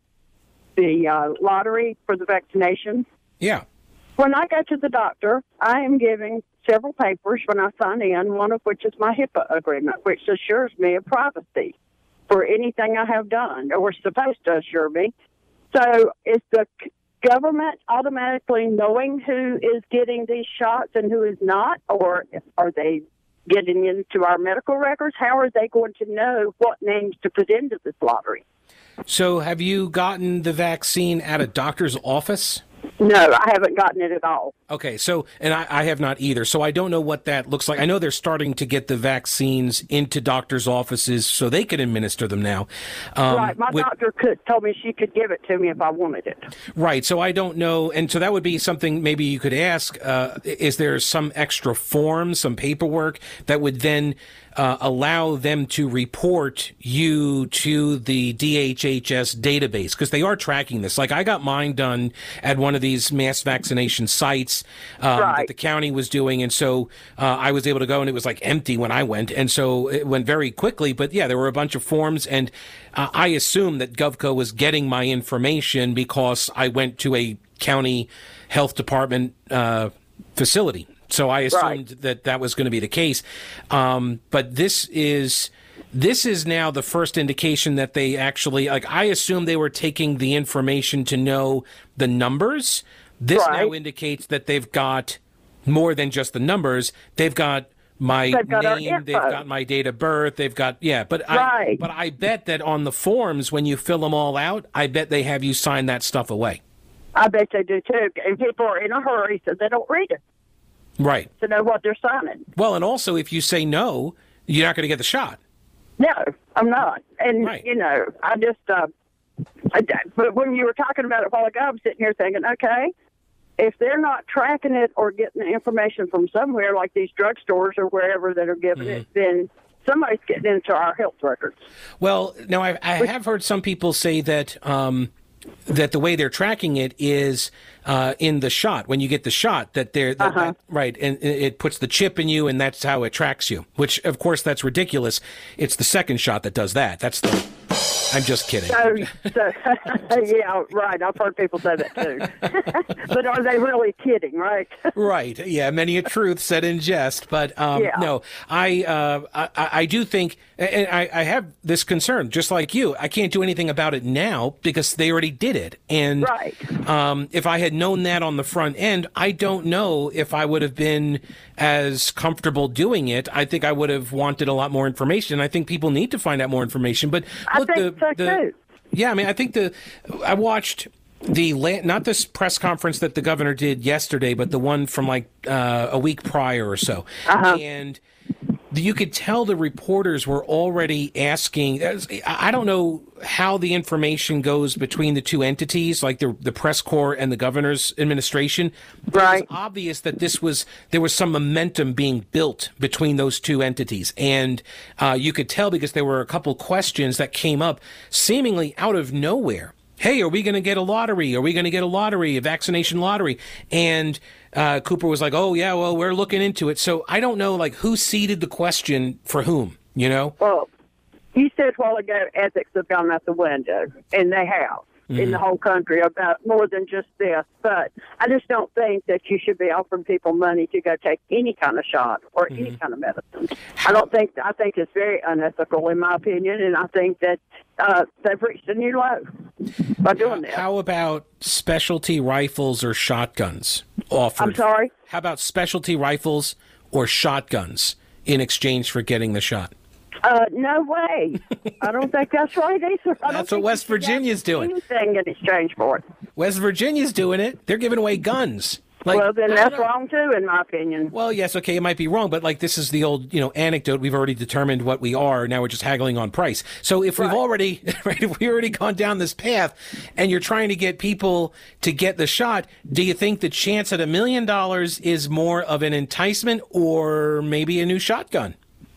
the uh, lottery for the vaccination. Yeah. When I go to the doctor, I am giving several papers when I sign in, one of which is my HIPAA agreement, which assures me of privacy for anything I have done, or supposed to assure me. So is the government automatically knowing who is getting these shots and who is not, or are they getting into our medical records? How are they going to know what names to put into this lottery? So have you gotten the vaccine at a doctor's office? No, I haven't gotten it at all. Okay, so, and I, I have not either, so I don't know what that looks like. I know they're starting to get the vaccines into doctors' offices so they can administer them now. Um, right, my with, doctor could told me she could give it to me if I wanted it. Right, so I don't know, and so that would be something maybe you could ask, uh, is there some extra form, some paperwork that would then uh, allow them to report you to the D H H S database? Because they are tracking this. Like, I got mine done at one of these mass vaccination sites um, right. that the county was doing, and so uh, I was able to go, and it was like empty when I went, and so it went very quickly. But yeah, there were a bunch of forms, and uh, I assume that GovCo was getting my information because I went to a county health department uh, facility So I assumed Right. that that was going to be the case. Um, but this is this is now the first indication that they actually, like, I assume they were taking the information to know the numbers. This Right. now indicates that they've got more than just the numbers. They've got my They've got our name, they've info. got my date of birth, they've got, yeah, but I, Right. but I bet that on the forms, when you fill them all out, I bet they have you sign that stuff away. I bet they do too. And people are in a hurry, so they don't read it Right. to know what they're signing. Well, and also if you say no, you're not going to get the shot. No, I'm not. And, Right. you know, I just, uh, I, but when you were talking about it a while ago, I'm sitting here thinking, okay, if they're not tracking it or getting the information from somewhere, like these drugstores or wherever that are giving Mm-hmm. it, then somebody's getting into our health records. Well, now I, I have heard some people say that um, that the way they're tracking it is uh, in the shot. When you get the shot, that they're that, Uh-huh. that- right, and it puts the chip in you, and that's how it tracks you. Which, of course, that's ridiculous. It's the second shot that does that. That's the. I'm just kidding. So, so yeah, right. I've heard people say that too. But are they really kidding, right? Right. Yeah. Many a truth said in jest, but um, Yeah. no, I, uh, I I do think, and I, I have this concern, just like you. I can't do anything about it now because they already did it, and Right. um, if I had known that on the front end, I don't know if I would have been as comfortable doing it. I think I would have wanted a lot more information. I think people need to find out more information. But I look, think the, so, the too. yeah, I mean, I think the I watched the la- not this press conference that the governor did yesterday, but the one from like uh, a week prior or so, Uh-huh. and you could tell the reporters were already asking. I don't know how the information goes between the two entities, like the the press corps and the governor's administration. But Right. It was obvious that this was there was some momentum being built between those two entities, and uh, you could tell because there were a couple questions that came up seemingly out of nowhere. Hey, are we going to get a lottery? Are we going to get a lottery, a vaccination lottery? And uh, Cooper was like, oh, yeah, well, we're looking into it. So I don't know, like, who seeded the question for whom, you know? Well, you said a while ago ethics have gone out the window, and they have in the whole country about more than just this. But I just don't think that you should be offering people money to go take any kind of shot or any kind of medicine. I don't think, I think it's very unethical in my opinion, and I think that uh, they've reached a new low by doing this. How about specialty rifles or shotguns offered? I'm sorry? How about specialty rifles or shotguns in exchange for getting the shot? Uh, no way. I don't think that's right either. I don't That's what think West you should Virginia's have doing. Anything in exchange for it. West Virginia's doing it. They're giving away guns. Like, Well, then I that's don't know. wrong too, in my opinion. Well, yes, okay, it might be wrong, but like this is the old, you know, anecdote. We've already determined what we are. Now we're just haggling on price. So if we've Right. already, right, if we've already gone down this path, and you're trying to get people to get the shot, do you think the chance at a million dollars is more of an enticement or maybe a new shotgun?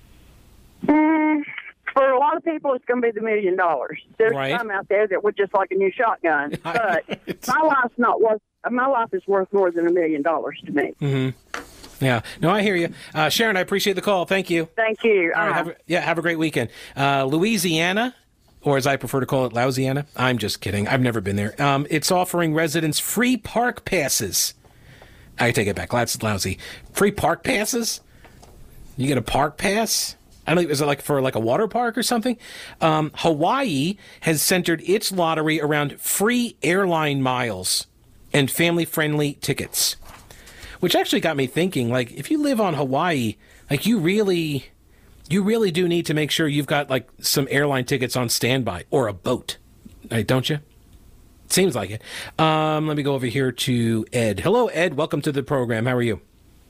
Mm, for a lot of people, it's going to be the million dollars. There's Right. some out there that would just like a new shotgun, but It's- my life's not worth. My life is worth more than a million dollars to me. Mm-hmm. Yeah, no, I hear you, uh, Sharon. I appreciate the call. Thank you. Thank you. All right, Uh, have a, yeah, have a great weekend. Uh, Louisiana, or as I prefer to call it, Louisiana. I'm just kidding. I've never been there. Um, it's offering residents free park passes. I take it back. That's lousy. Free park passes? You get a park pass? I don't know. Is it like for like a water park or something? Um, Hawaii has centered its lottery around free airline miles and family-friendly tickets, which actually got me thinking. Like, if you live on Hawaii, like you really, you really do need to make sure you've got like some airline tickets on standby or a boat, right, don't you? Seems like it. Um, let me go over here to Ed. Hello, Ed. Welcome to the program. How are you?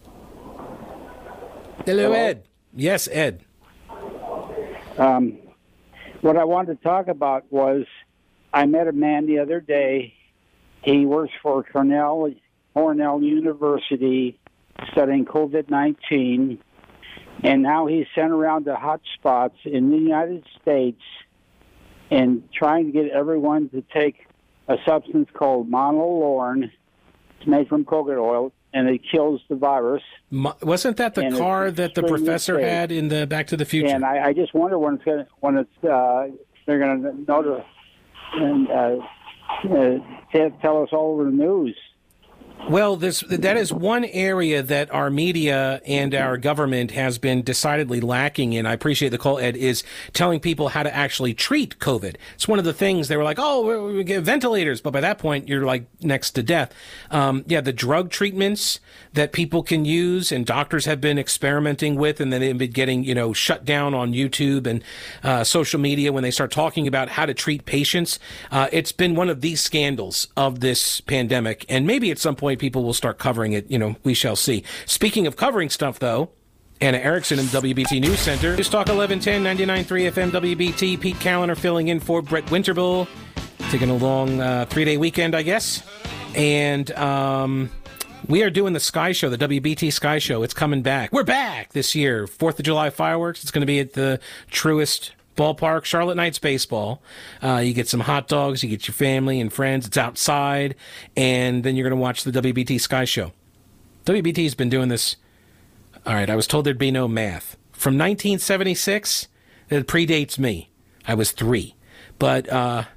Hello, Hello? Ed. Yes, Ed. Um, what I wanted to talk about was I met a man the other day. He works for Cornell, Cornell University studying COVID nineteen, and now he's sent around to hot spots in the United States and trying to get everyone to take a substance called monolaurin. It's made from coconut oil, and it kills the virus. Mo- wasn't that the And it's car that the extremely professor safe. had in the Back to the Future? And I, I just wonder when it's going when it's uh, they're going to notice and uh, uh, tell- tell us all over the news. Well, this that is one area that our media and our government has been decidedly lacking in. I appreciate the call, Ed, is telling people how to actually treat COVID. It's one of the things they were like, oh, we get ventilators. But by that point, you're like next to death. Um, yeah, the drug treatments that people can use and doctors have been experimenting with, and then they've been getting, you know, shut down on YouTube and uh, social media when they start talking about how to treat patients. Uh, it's been one of these scandals of this pandemic. And maybe at some point, people will start covering it. You know, we shall see. Speaking of covering stuff, though, Anna Erickson in the W B T News Center. News Talk eleven ten, ninety-nine point three F M W B T. Pete Kaliner filling in for Brett Winterble. Taking a long uh, three-day weekend, I guess. And um, we are doing the Sky Show, the W B T Sky Show. It's coming back. We're back this year. fourth of July fireworks. It's going to be at the Truist Ballpark, Charlotte Knights baseball. Uh, you get some hot dogs, you get your family and friends. It's outside, and then you're going to watch the W B T Sky Show. W B T's been doing this. All right, I was told there'd be no math. From nineteen seventy-six, it predates me. I was three. But uh,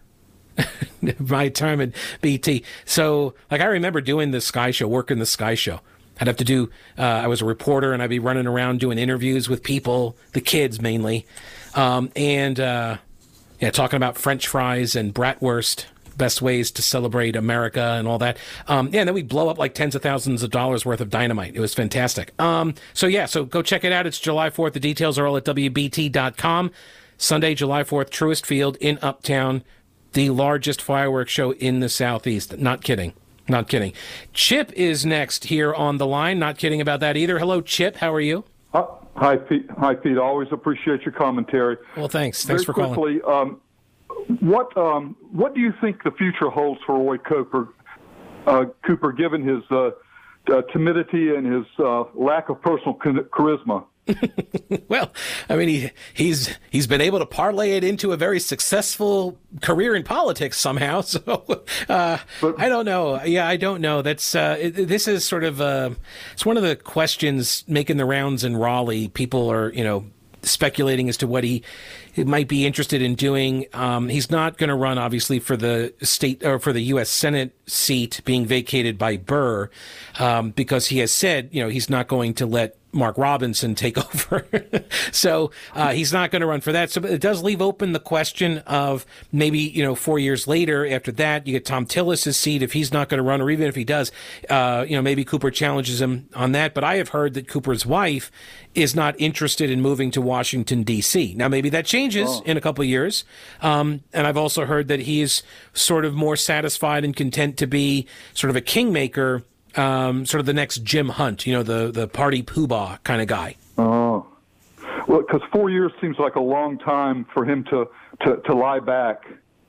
my time at B T. So, like, I remember doing the Sky Show, working the Sky Show. I'd have to do, uh, I was a reporter, and I'd be running around doing interviews with people, the kids mainly. Um, and, uh, yeah, talking about French fries and bratwurst, best ways to celebrate America and all that. Um, yeah, and then we blow up like tens of thousands of dollars worth of dynamite. It was fantastic. Um, so, yeah, so go check it out. It's July fourth. The details are all at W B T dot com. Sunday, July fourth, Truist Field in Uptown, the largest fireworks show in the Southeast. Not kidding. Not kidding. Chip is next here on the line. Not kidding about that either. Hello, Chip. How are you? Uh, hi, Pete. Hi, Pete. Always appreciate your commentary. Well, thanks. Thanks Very for quickly, calling. Um, what um, what do you think the future holds for Roy Cooper? Uh, Cooper, given his uh, uh, timidity and his uh, lack of personal charisma. Well, I mean, he he's he's been able to parlay it into a very successful career in politics somehow. So uh, but, I don't know. Yeah, I don't know. That's uh, it, this is sort of uh, it's one of the questions making the rounds in Raleigh. People are, you know, speculating as to what he, he might be interested in doing. Um, he's not going to run, obviously, for the state or for the U S Senate seat being vacated by Burr, um, because he has said, you know, he's not going to let Mark Robinson take over. So uh, he's not going to run for that. So it does leave open the question of maybe, you know, four years later after that, you get Tom Tillis's seat if he's not going to run, or even if he does, uh, you know, maybe Cooper challenges him on that. But I have heard that Cooper's wife is not interested in moving to Washington, D C. Now, maybe that changes oh. in a couple of years. Um, and I've also heard that he is sort of more satisfied and content to be sort of a kingmaker, Um, sort of the next Jim Hunt, you know, the, the party poobah kind of guy. Oh, well, because four years seems like a long time for him to, to, to lie back.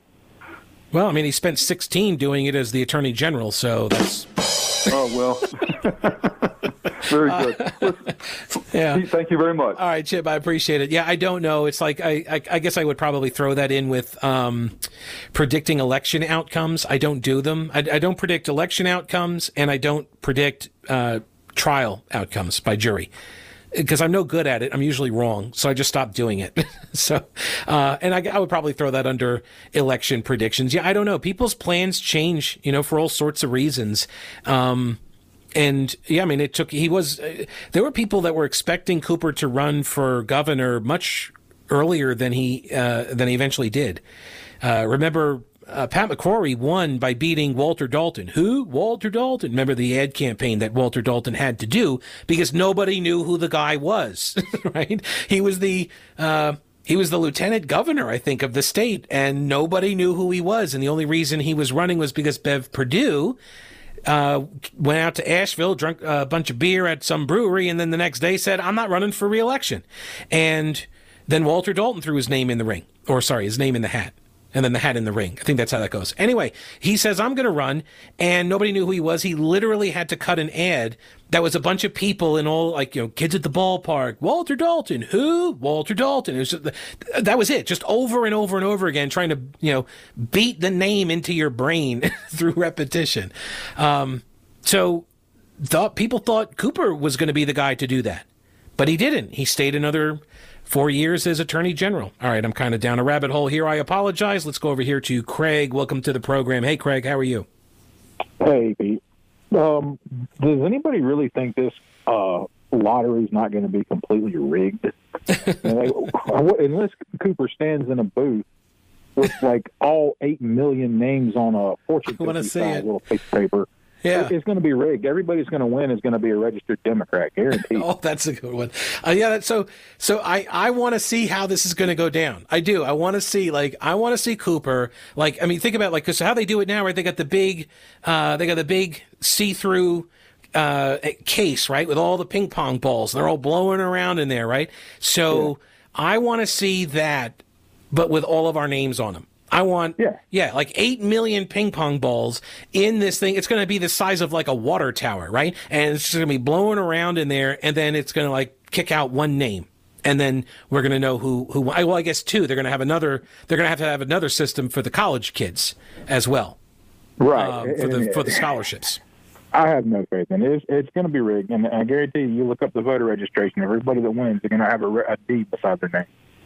Well, I mean, he spent sixteen doing it as the Attorney General, so that's... Oh, well. Very good. Uh, yeah. Pete, thank you very much. All right, Chip, I appreciate it. Yeah, I don't know. It's like, I, I, I guess I would probably throw that in with um, predicting election outcomes. I don't do them. I, I don't predict election outcomes, and I don't predict uh, trial outcomes by jury, because I'm no good at it. I'm usually wrong, so I just stopped doing it. so, uh, and I, I would probably throw that under election predictions. Yeah, I don't know. People's plans change, you know, for all sorts of reasons. Um, and yeah, I mean, it took, he was, uh, there were people that were expecting Cooper to run for governor much earlier than he, uh, than he eventually did. Uh, remember, Uh, Pat McCrory won by beating Walter Dalton. Who? Walter Dalton. Remember the ad campaign that Walter Dalton had to do because nobody knew who the guy was, right? He was the, uh, he was the lieutenant governor, I think, of the state, and nobody knew who he was. And the only reason he was running was because Bev Perdue uh, went out to Asheville, drank a bunch of beer at some brewery, and then the next day said, I'm not running for re-election. And then Walter Dalton threw his name in the ring, or sorry, his name in the hat. And then the hat in the ring. I think that's how that goes. Anyway, he says, I'm going to run. And nobody knew who he was. He literally had to cut an ad that was a bunch of people and all, like, you know, kids at the ballpark. Walter Dalton. Who? Walter Dalton. It was just, that was it. Just over and over and over again, trying to, you know, beat the name into your brain through repetition. Um, so thought, people thought Cooper was going to be the guy to do that. But he didn't. He stayed another four years as Attorney General. All right, I'm kind of down a rabbit hole here. I apologize. Let's go over here to Craig. Welcome to the program. Hey, Craig, how are you? Hey, Pete. Um, does anybody really think this uh, lottery is not going to be completely rigged? Like, unless Cooper stands in a booth with like all eight million names on a fortune cookie size little piece of paper. Yeah. It's going to be rigged. Everybody's going to win is going to be a registered Democrat, guaranteed. Oh, that's a good one. Uh, yeah, that's, so so I, I want to see how this is going to go down. I do. I want to see, like, I want to see Cooper. Like, I mean, think about, like, because how they do it now, right? They got the big, uh, they got the big see-through uh, case, right, with all the ping pong balls. They're all blowing around in there, right? So yeah. I want to see that, but with all of our names on them. I want, yeah. yeah, like eight million ping pong balls in this thing. It's going to be the size of like a water tower, right? And it's just going to be blowing around in there, and then it's going to like kick out one name. And then we're going to know who, who, well, I guess two. They're going to have another, they're going to have to have another system for the college kids as well. Right. Um, for the, for the scholarships. I have no faith in it. It's, it's going to be rigged. And I guarantee you, you look up the voter registration, everybody that wins, they're going to have a, a D beside their name.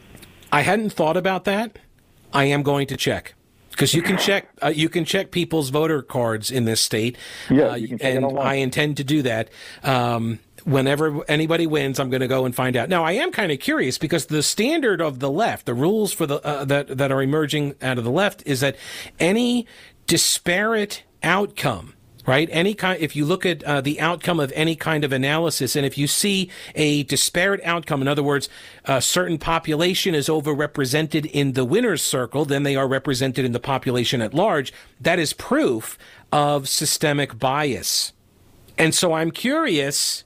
I hadn't thought about that. I am going to check, because you can check uh, you can check people's voter cards in this state. Yeah, uh, you can check and it online. I intend to do that. Um, whenever anybody wins, I'm going to go and find out. Now, I am kind of curious, because the standard of the left, the rules for the uh, that that are emerging out of the left, is that any disparate outcome. Right? Any kind, if you look at uh, the outcome of any kind of analysis, and if you see a disparate outcome, in other words, a certain population is overrepresented in the winner's circle, then they are represented in the population at large. That is proof of systemic bias. And so I'm curious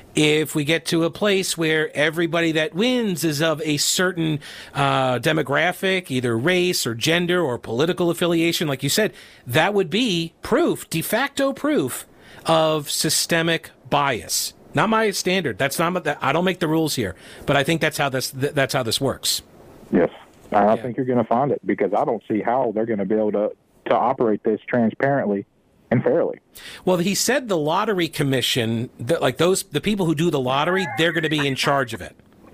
if we get to a place where everybody that wins is of a certain uh, demographic, either race or gender or political affiliation, like you said, that would be proof, de facto proof of systemic bias. Not my standard. That's not. I don't make the rules here, but I think that's how this. That's how this works. Yes, I yeah. think you're going to find it, because I don't see how they're going to be able to to operate this transparently and fairly. Well, he said the lottery commission, that like those, the people who do the lottery, they're going to be in charge of it.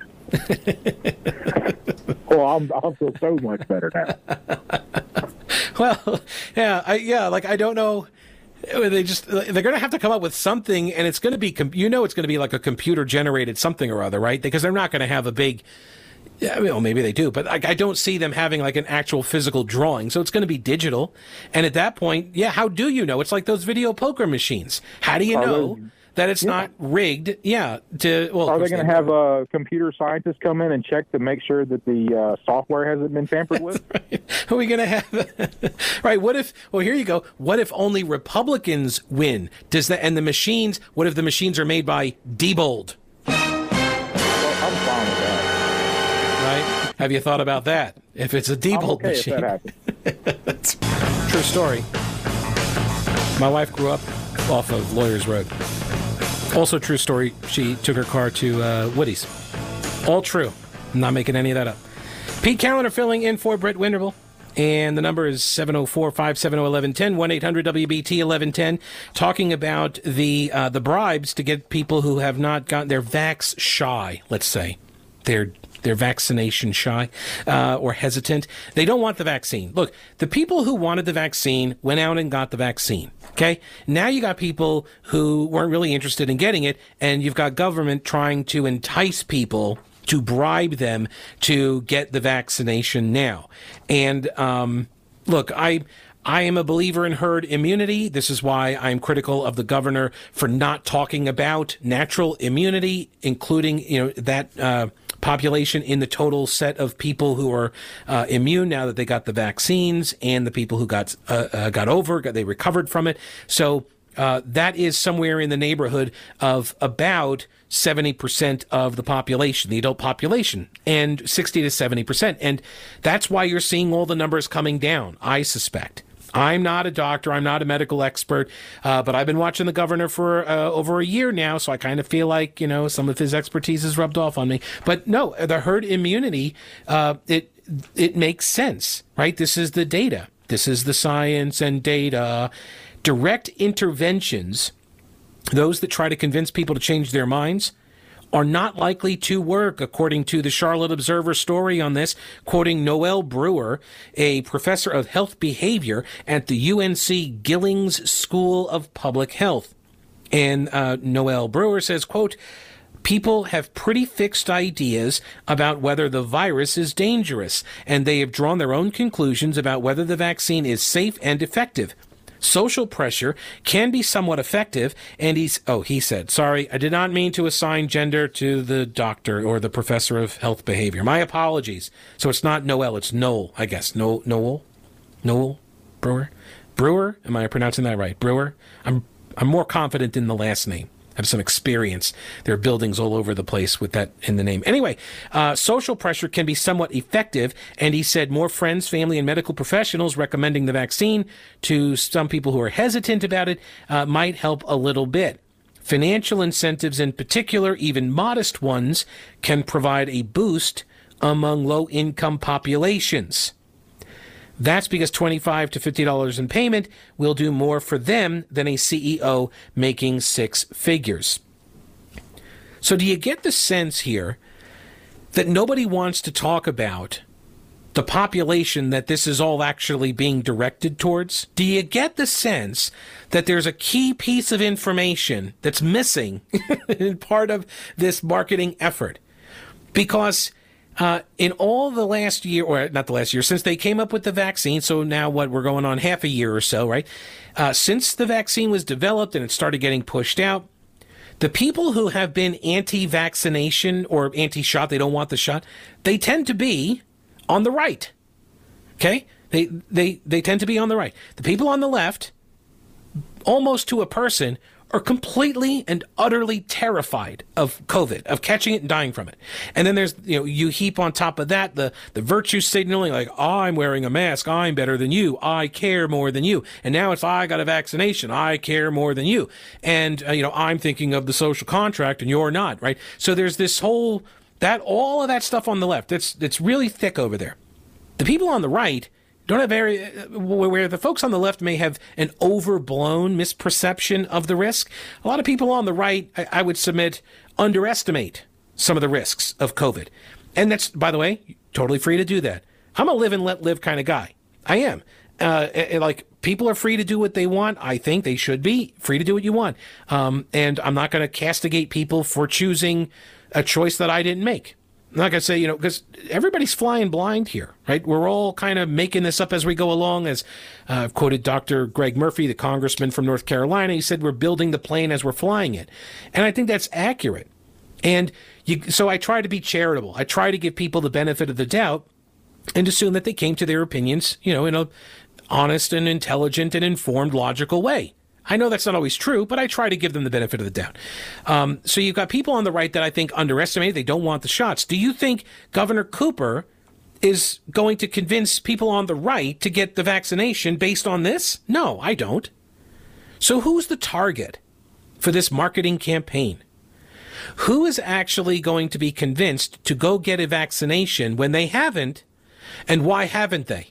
Well, I'm, I'll feel so much better now. Well, yeah, I, yeah, like I don't know. They just they're going to have to come up with something, and it's going to be, you know, it's going to be like a computer generated something or other, right? Because they're not going to have a big. Yeah, well, maybe they do, but I, I don't see them having like an actual physical drawing. So it's going to be digital. And at that point, yeah, how do you know? It's like those video poker machines. How do you know that it's yeah. not rigged? Yeah. To well, are they going to have uh, computer scientists come in and check to make sure that the uh, software hasn't been tampered with? Right. Are we going to have? Right. What if? Well, here you go. What if only Republicans win? Does that? And the machines? What if the machines are made by Diebold? Well, I'm fine with that. Right? Have you thought about that? If it's a Diebold okay machine. If that That's true story. My wife grew up off of Lawyers Road. Also true story. She took her car to uh, Woody's. All true. I'm not making any of that up. Pete Callender filling in for Brett Winterble. And the number is seven oh four, five seven oh, one one one oh, one eight hundred W B T eleven ten, talking about the uh, the bribes to get people who have not gotten their vax shy, let's say. They're They're vaccination shy uh, or hesitant. They don't want the vaccine. Look, the people who wanted the vaccine went out and got the vaccine. Okay? Now you got people who weren't really interested in getting it, and you've got government trying to entice people to bribe them to get the vaccination now. And um, look, I... I am a believer in herd immunity. This is why I'm critical of the governor for not talking about natural immunity, including, you know, that uh, population in the total set of people who are uh, immune now that they got the vaccines, and the people who got uh, uh, got over, got, they recovered from it. So uh, that is somewhere in the neighborhood of about seventy percent of the population, the adult population, and sixty to seventy percent. And that's why you're seeing all the numbers coming down, I suspect. I'm not a doctor. I'm not a medical expert, uh, but I've been watching the governor for uh, over a year now, so I kind of feel like, you know, some of his expertise has rubbed off on me. But no, the herd immunity, uh, it it makes sense, right? This is the data. This is the science and data. Direct interventions, those that try to convince people to change their minds, are not likely to work, according to the Charlotte Observer story on this, quoting Noel Brewer, a professor of health behavior at the U N C Gillings School of Public Health. And uh, Noel Brewer says, quote, people have pretty fixed ideas about whether the virus is dangerous, and they have drawn their own conclusions about whether the vaccine is safe and effective. Social pressure can be somewhat effective, and he's, oh, he said, sorry, I did not mean to assign gender to the doctor or the professor of health behavior. My apologies. So it's not Noel, it's Noel, I guess. No, Noel? Noel Brewer? Brewer? Am I pronouncing that right? Brewer? I'm, I'm more confident in the last name. I have some experience. There are buildings all over the place with that in the name. Anyway, uh, social pressure can be somewhat effective, and he said more friends, family, and medical professionals recommending the vaccine to some people who are hesitant about it uh, might help a little bit. Financial incentives in particular, even modest ones, can provide a boost among low-income populations. That's because twenty-five to fifty dollars in payment will do more for them than a C E O making six figures. So do you get the sense here that nobody wants to talk about the population that this is all actually being directed towards? Do you get the sense that there's a key piece of information that's missing in part of this marketing effort? Because Uh, in all the last year, or not the last year, since they came up with the vaccine, so now what, we're going on half a year or so, right? Uh, since the vaccine was developed and it started getting pushed out, the people who have been anti-vaccination or anti-shot, they don't want the shot, they tend to be on the right. Okay? They, they, they tend to be on the right. The people on the left, almost to a person, are completely and utterly terrified of COVID, of catching it and dying from it. And then there's, you know, you heap on top of that the, the virtue signaling, like, I'm wearing a mask, I'm better than you, I care more than you. And now it's, I got a vaccination, I care more than you. And, uh, you know, I'm thinking of the social contract and you're not, right? So there's this whole, that, all of that stuff on the left, that's, that's really thick over there. The people on the right don't have very, where the folks on the left may have an overblown misperception of the risk. A lot of people on the right, I, I would submit, underestimate some of the risks of COVID. And that's, by the way, totally free to do that. I'm a live and let live kind of guy. I am. Uh, and like, people are free to do what they want. I think they should be free to do what you want. Um, and I'm not going to castigate people for choosing a choice that I didn't make. I'm not going to say, you know, because everybody's flying blind here, right? We're all kind of making this up as we go along. As uh, I've quoted Doctor Greg Murphy, the congressman from North Carolina, he said, we're building the plane as we're flying it. And I think that's accurate. And you, so I try to be charitable. I try to give people the benefit of the doubt and assume that they came to their opinions, you know, in a honest and intelligent and informed, logical way. I know that's not always true, but I try to give them the benefit of the doubt. Um, so you've got people on the right that I think underestimate. They don't want the shots. Do you think Governor Cooper is going to convince people on the right to get the vaccination based on this? No, I don't. So who's the target for this marketing campaign? Who is actually going to be convinced to go get a vaccination when they haven't, and why haven't they?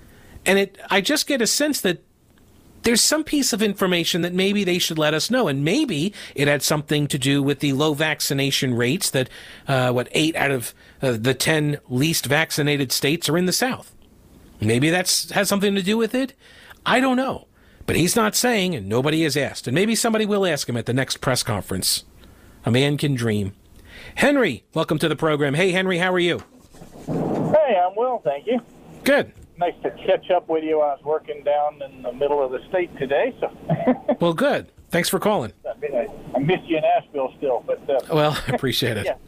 And it, I just get a sense that there's some piece of information that maybe they should let us know. And maybe it had something to do with the low vaccination rates that, uh, what, eight out of uh, the ten least vaccinated states are in the South. Maybe that's has something to do with it. I don't know. But he's not saying, and nobody has asked. And maybe somebody will ask him at the next press conference. A man can dream. Henry, welcome to the program. Hey, Henry, how are you? Hey, I'm well, thank you. Good. Nice to catch up with you. I was working down in the middle of the state today, so. Well, good. Thanks for calling. I mean, I, I miss you in Asheville still, but. Uh, well, I appreciate it. Yeah.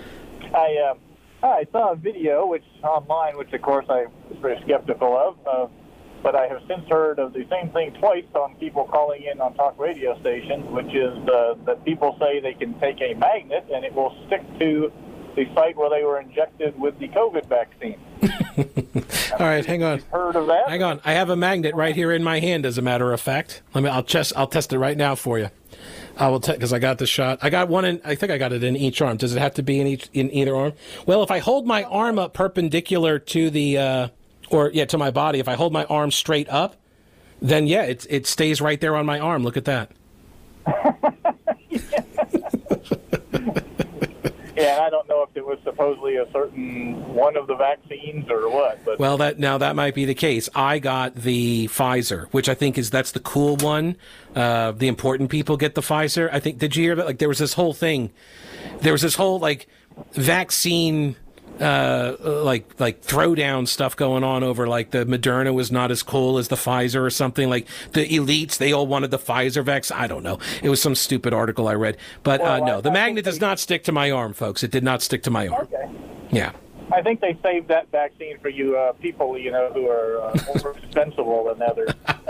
I uh, I saw a video, which online, which of course I was very skeptical of, uh, but I have since heard of the same thing twice on people calling in on talk radio stations, which is uh, that people say they can take a magnet and it will stick to the site where they were injected with the COVID vaccine. All right, hang on. Heard of that? Hang on. I have a magnet right here in my hand, as a matter of fact. Let me. I'll test. I'll test it right now for you. I will because I got the shot. I got one in. I think I got it in each arm. Does it have to be in each in either arm? Well, if I hold my arm up perpendicular to the, uh, or yeah, to my body, if I hold my arm straight up, then yeah, it it stays right there on my arm. Look at that. I don't know if it was supposedly a certain one of the vaccines or what. But Well, that now that might be the case. I got the Pfizer, which I think is that's the cool one. Uh, the important people get the Pfizer. I think. Did you hear about? Like there was this whole thing. There was this whole like vaccine. Uh, like like throwdown stuff going on over like the Moderna was not as cool as the Pfizer or something. Like the elites, they all wanted the Pfizer vaccine. I don't know. It was some stupid article I read. But well, uh, no, I, the I magnet does not stick to my arm, folks. It did not stick to my arm. Okay. Yeah. I think they saved that vaccine for you uh, people, you know, who are uh, more expensible than others.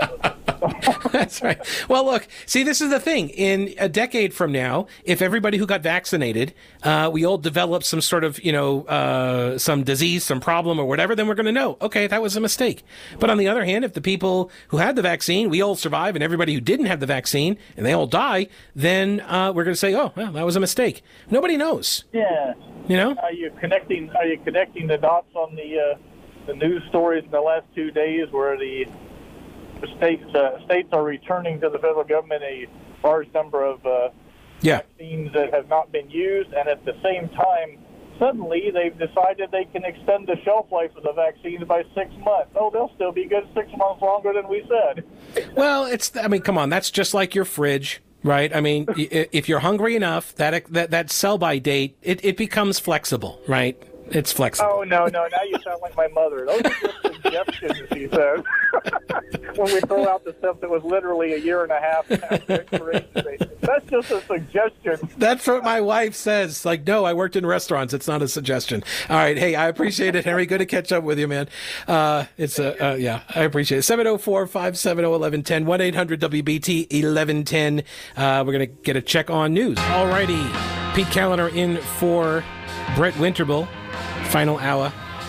That's right. Well, look, see, this is the thing. In a decade from now, if everybody who got vaccinated, uh, we all develop some sort of, you know, uh, some disease, some problem or whatever, then we're going to know, okay, that was a mistake. But on the other hand, if the people who had the vaccine, we all survive, and everybody who didn't have the vaccine, and they all die, then uh, we're going to say, oh, well, that was a mistake. Nobody knows. Yeah. You know? Are you connecting? Are you connecting the dots on the uh, the news stories in the last two days, where the the states uh, states are returning to the federal government a large number of uh, yeah. vaccines that have not been used, and at the same time, suddenly they've decided they can extend the shelf life of the vaccines by six months. Oh, they'll still be good six months longer than we said. Well, it's. I mean, come on, that's just like your fridge. Right. I mean, if you're hungry enough, that that that sell-by date, it, it becomes flexible, right? It's flexible. Oh, no, no. Now you sound like my mother. Those are just suggestions, she says. When we throw out the stuff that was literally a year and a half after expiration date. That's just a suggestion. That's what my wife says. Like, no, I worked in restaurants. It's not a suggestion. All right. Hey, I appreciate it, Henry. Good to catch up with you, man. Uh, it's a, uh, yeah, I appreciate it. seven oh four, five seven oh, one one one oh, one eight hundred W B T eleven ten. Uh, we're going to get a check on news. All righty. Pete Callender in for Brett Winterble. Final hour.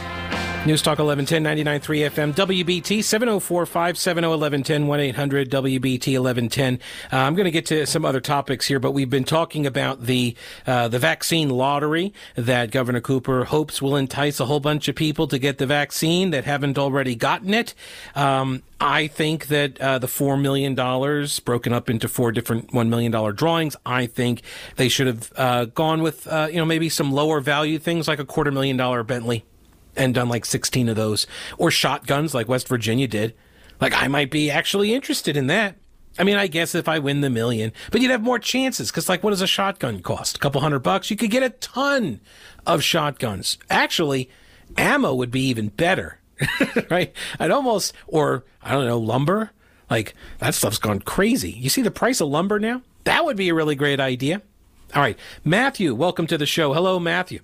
News Talk eleven ten, ninety-nine point three F M, W B T, seven oh four, five seven oh, eleven ten, one eight hundred W B T eleven ten. Uh, I'm going to get to some other topics here, but we've been talking about the uh, the vaccine lottery that Governor Cooper hopes will entice a whole bunch of people to get the vaccine that haven't already gotten it. Um, I think that uh, the four million dollars broken up into four different one million dollars drawings, I think they should have uh, gone with, uh, you know, maybe some lower value things like a quarter million dollar Bentley and done like sixteen of those, or shotguns like West Virginia did. Like, I might be actually interested in that. I mean, I guess if I win the million, but you'd have more chances because, like, what does a shotgun cost? A couple hundred bucks? You could get a ton of shotguns. Actually, ammo would be even better. Right? I'd almost, or I don't know, lumber. Like, that stuff's gone crazy. You see the price of lumber now? That would be a really great idea. All right. Matthew, welcome to the show. Hello, Matthew.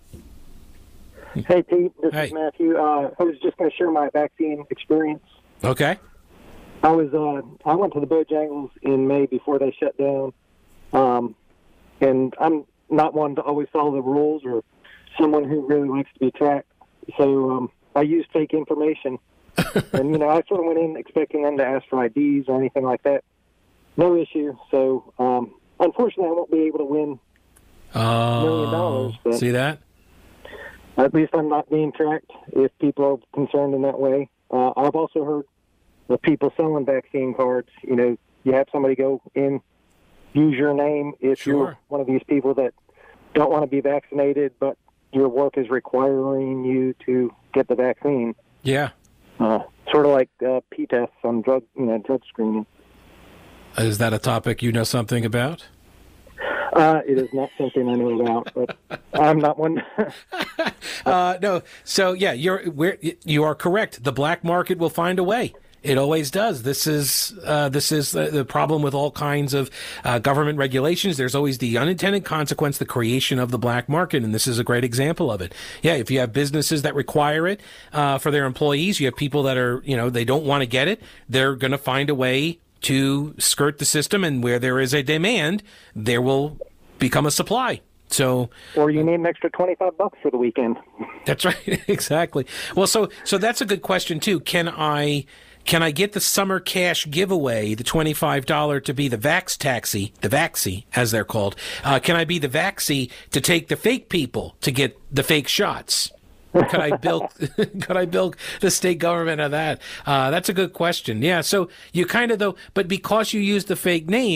Hey, Pete. This hey. is Matthew. Uh, I was just going to share my vaccine experience. Okay. I was, uh, I went to the Bojangles in May before they shut down. Um, and I'm not one to always follow the rules or someone who really likes to be tracked. So, um, I used fake information, and, you know, I sort of went in expecting them to ask for I Ds or anything like that. No issue. So, um, unfortunately, I won't be able to win uh, a million dollars. But see that? At least I'm not being tracked if people are concerned in that way. Uh, I've also heard of people selling vaccine cards. You know, you have somebody go in, use your name if sure. you're one of these people that don't want to be vaccinated, but your work is requiring you to get the vaccine. Yeah. Uh, sort of like uh, P-tests on drug, you know, drug screening. Is that a topic you know something about? Uh, it is not something I know about, but I'm not one. uh, no. So yeah, you're we're, you are correct. The black market will find a way. It always does. This is uh, this is the, the problem with all kinds of uh, government regulations. There's always the unintended consequence, the creation of the black market, and this is a great example of it. Yeah, if you have businesses that require it uh, for their employees, you have people that are, you know, they don't want to get it. They're going to find a way to skirt the system, and where there is a demand, there will become a supply. So, or you need an extra twenty-five bucks for the weekend. That's right. Exactly. Well, so so that's a good question too. Can I can I get the summer cash giveaway, the twenty-five dollars to be the Vax Taxi, the Vaxi as they're called? Uh, can I be the Vaxi to take the fake people to get the fake shots? Could I bilk? Could I bilk the state government of that? Uh, that's a good question. Yeah. So you kind of though, but because you use the fake name,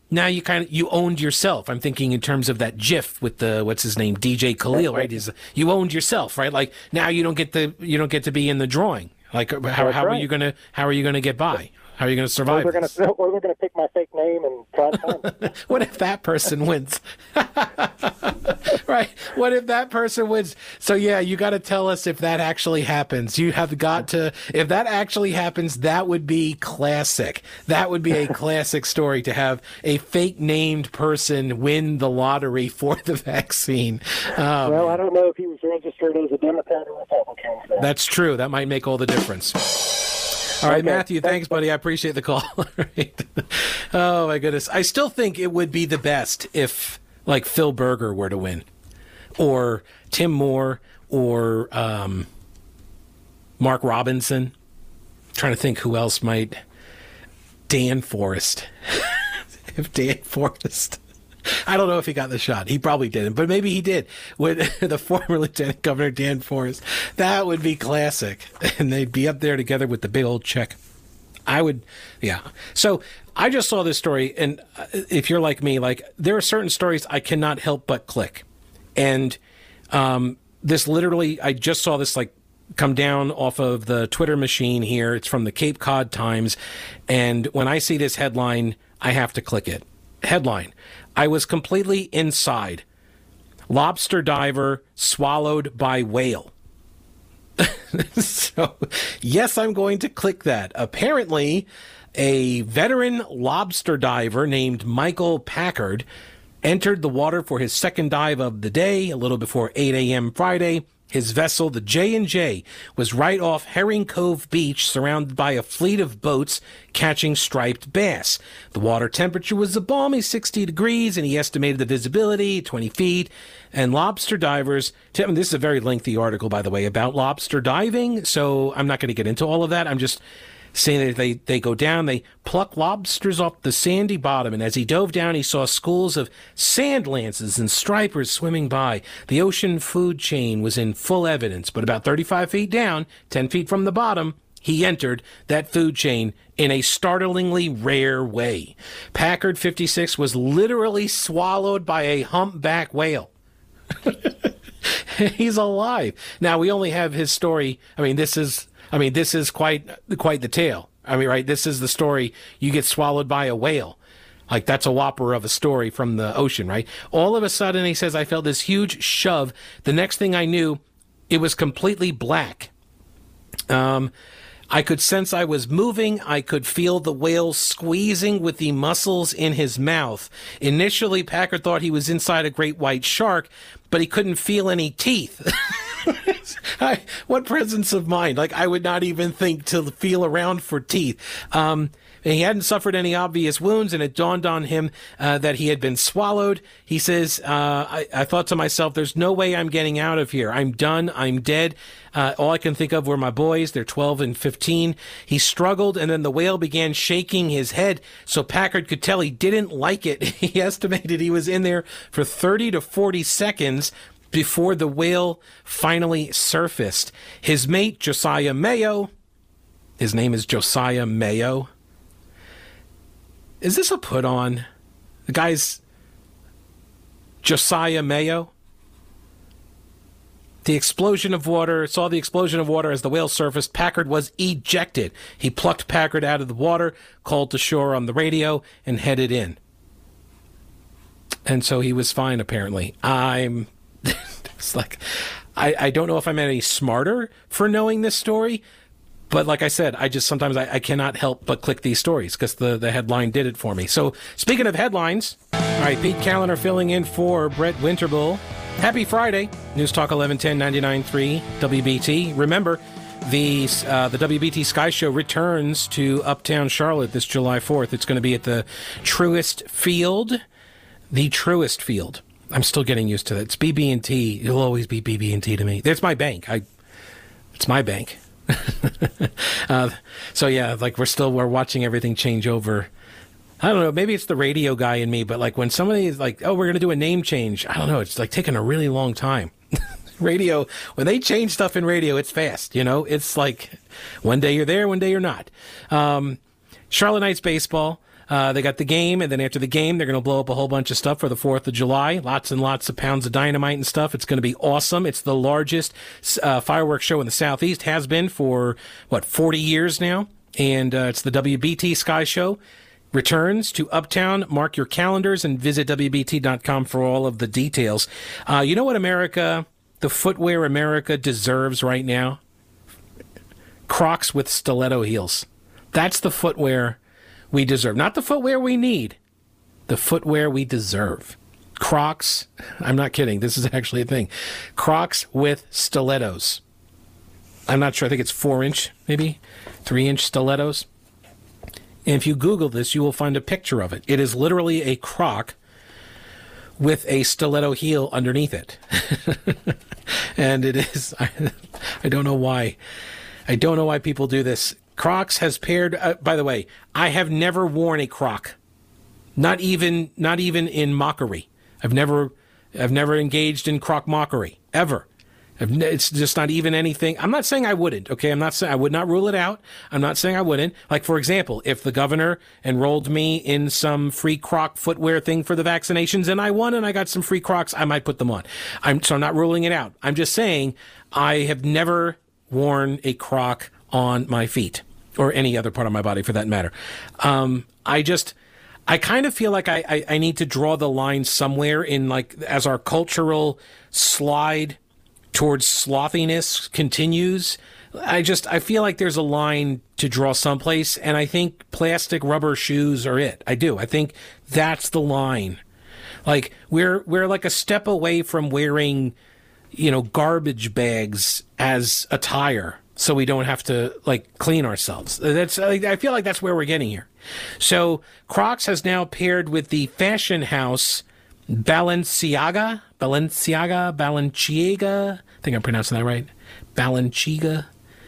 now you kind of, you owned yourself. I'm thinking in terms of that GIF with the, what's his name, D J Khalil, right? Is you owned yourself, right? Like now you don't get the, you don't get to be in the drawing. Like how, how right. are you going to, how are you going to get by? How are you going to survive? Or they're going to pick my fake name and try to find it. What if that person wins? Right. What if that person wins? So, yeah, you got to tell us if that actually happens. You have got to, if that actually happens, that would be classic. That would be a classic story to have a fake named person win the lottery for the vaccine. Um, well, I don't know if he was registered as a Democrat or Republican. So. That's true. That might make all the difference. All right, okay. Matthew, thanks, buddy. I appreciate the call. Right. Oh, my goodness. I still think it would be the best if, like, Phil Berger were to win, or Tim Moore, or um, Mark Robinson. I'm trying to think who else might. Dan Forrest. If Dan Forrest. I don't know if he got the shot. He probably didn't, but maybe he did. With the former Lieutenant Governor Dan Forrest, that would be classic, and they'd be up there together with the big old check. I would, yeah. So I just saw this story, and if you're like me, like there are certain stories I cannot help but click, and um, this literally, I just saw this like come down off of the Twitter machine here. It's from the Cape Cod Times, and when I see this headline, I have to click it. Headline: I was completely inside. Lobster diver swallowed by whale. So, yes, I'm going to click that. Apparently, a veteran lobster diver named Michael Packard entered the water for his second dive of the day a little before eight a.m. Friday. His vessel, the J and J, was right off Herring Cove Beach, surrounded by a fleet of boats catching striped bass. The water temperature was a balmy sixty degrees, and he estimated the visibility, twenty feet. And lobster divers, I mean, this is a very lengthy article, by the way, about lobster diving, so I'm not going to get into all of that. I'm just saying that they, they go down, they pluck lobsters off the sandy bottom, and as he dove down, he saw schools of sand lances and stripers swimming by. The ocean food chain was in full evidence, but about thirty-five feet down, ten feet from the bottom, he entered that food chain in a startlingly rare way. Packard, fifty-six, was literally swallowed by a humpback whale. He's alive. Now, we only have his story. I mean, this is... I mean, this is quite quite the tale. I mean, right, this is the story. You get swallowed by a whale. Like, that's a whopper of a story from the ocean, right? All of a sudden, he says, I felt this huge shove. The next thing I knew, it was completely black. Um, I could sense I was moving. I could feel the whale squeezing with the muscles in his mouth. Initially, Packard thought he was inside a great white shark, but he couldn't feel any teeth. I, what presence of mind? Like, I would not even think to feel around for teeth. Um, he hadn't suffered any obvious wounds, and it dawned on him uh, that he had been swallowed. He says, uh, I, I thought to myself, there's no way I'm getting out of here. I'm done. I'm dead. Uh, all I can think of were my boys. They're twelve and fifteen. He struggled, and then the whale began shaking his head, so Packard could tell he didn't like it. He estimated he was in there for thirty to forty seconds before the whale finally surfaced. His mate, Josiah Mayo, his name is Josiah Mayo. Is this a put on? The guy's Josiah Mayo. The explosion of water, saw the explosion of water as the whale surfaced. Packard was ejected. He plucked Packard out of the water, called to shore on the radio, and headed in. And so he was fine, apparently. I'm... It's like, I, I don't know if I'm any smarter for knowing this story, but like I said, I just sometimes I, I cannot help but click these stories because the, the headline did it for me. So speaking of headlines, all right, Pete Callender filling in for Brett Winterbull. Happy Friday. News Talk eleven ten ninety-nine point three W B T. Remember, the uh, the W B T Sky Show returns to Uptown Charlotte this July fourth. It's going to be at the Truist Field. The Truist Field. I'm still getting used to that. It's B B and T. It'll always be B B and T to me. It's my bank. I. It's my bank. uh, so yeah, like we're still we're watching everything change over. I don't know. Maybe it's the radio guy in me, but like when somebody is like, "Oh, we're going to do a name change," I don't know. It's like taking a really long time. Radio, when they change stuff in radio, it's fast. You know, it's like one day you're there, one day you're not. Um, Charlotte Knights baseball. Uh, they got the game, and then after the game, they're going to blow up a whole bunch of stuff for the fourth of July. Lots and lots of pounds of dynamite and stuff. It's going to be awesome. It's the largest uh, fireworks show in the Southeast, has been for, what, forty years now? And uh, it's the W B T Sky Show. Returns to Uptown. Mark your calendars and visit W B T dot com for all of the details. Uh, you know what America, the footwear America deserves right now? Crocs with stiletto heels. That's the footwear we deserve. Not the footwear we need. The footwear we deserve. Crocs. I'm not kidding. This is actually a thing. Crocs with stilettos. I'm not sure. I think it's four inch, maybe three inch stilettos. And if you Google this, you will find a picture of it. It is literally a Croc with a stiletto heel underneath it. And it is, I, I don't know why. I don't know why people do this. Crocs has paired, uh, by the way, I have never worn a Croc. Not even, not even in mockery. I've never, I've never engaged in Croc mockery, ever. It's just not even anything. I'm not saying I wouldn't, okay? I'm not saying I would not rule it out. I'm not saying I wouldn't. Like, for example, if the governor enrolled me in some free Croc footwear thing for the vaccinations and I won and I got some free Crocs, I might put them on. I'm, so I'm not ruling it out. I'm just saying I have never worn a Croc on my feet or any other part of my body for that matter. Um, I just... I kind of feel like I, I, I need to draw the line somewhere in, like, as our cultural slide towards slothiness continues. I just, I feel like there's a line to draw someplace, and I think plastic rubber shoes are it. I do. I think that's the line. Like, we're, we're like a step away from wearing, you know, garbage bags as attire so we don't have to, like, clean ourselves. That's, I feel like that's where we're getting here. So Crocs has now paired with the fashion house Balenciaga, Balenciaga, Balenciaga. I think I'm pronouncing that right. Balenciaga.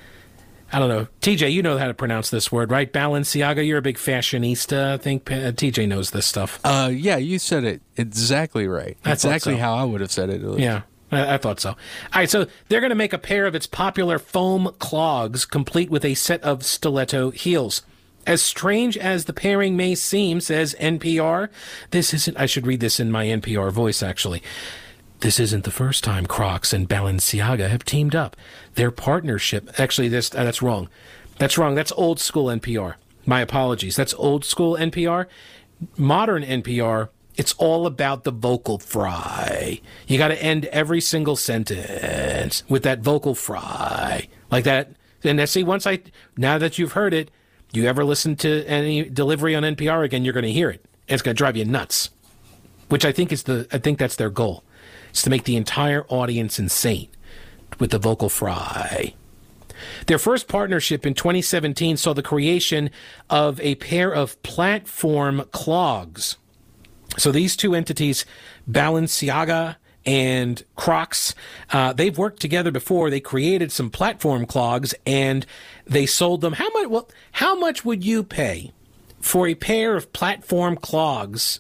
I don't know. T J, you know how to pronounce this word, right? Balenciaga. You're a big fashionista. I think uh, T J knows this stuff. Uh, yeah, you said it exactly right. I exactly so. how I would have said it. Yeah. I thought so. All right, so they're going to make a pair of its popular foam clogs, complete with a set of stiletto heels. As strange as the pairing may seem, says N P R, this isn't, I should read this in my N P R voice, actually. This isn't the first time Crocs and Balenciaga have teamed up. Their partnership, actually, this uh, that's wrong. That's wrong. That's old school N P R. My apologies. That's old school N P R. Modern N P R, it's all about the vocal fry. You got to end every single sentence with that vocal fry. Like that. And that's, see, once I, now that you've heard it, you ever listen to any delivery on N P R again, you're going to hear it. It's going to drive you nuts. Which I think is the, I think that's their goal. It's to make the entire audience insane with the vocal fry. Their first partnership in twenty seventeen saw the creation of a pair of platform clogs. So these two entities, Balenciaga and Crocs, uh, they've worked together before. They created some platform clogs and they sold them. How much? Well, how much would you pay for a pair of platform clogs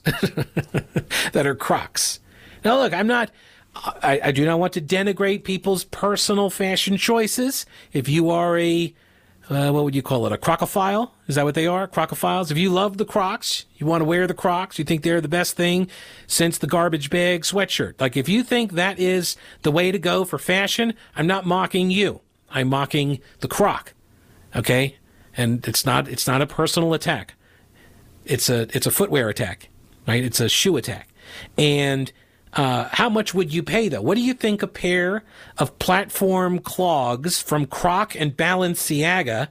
that are Crocs? Now, look, I'm not. I, I do not want to denigrate people's personal fashion choices. If you are a Uh, what would you call it? A crocophile? Is that what they are? Crocophiles? If you love the Crocs, you want to wear the Crocs, you think they're the best thing since the garbage bag sweatshirt. Like, if you think that is the way to go for fashion, I'm not mocking you. I'm mocking the Croc. Okay? And it's not, it's not a personal attack. It's a, it's a footwear attack, right? It's a shoe attack. And, Uh, how much would you pay, though? What do you think a pair of platform clogs from Croc and Balenciaga,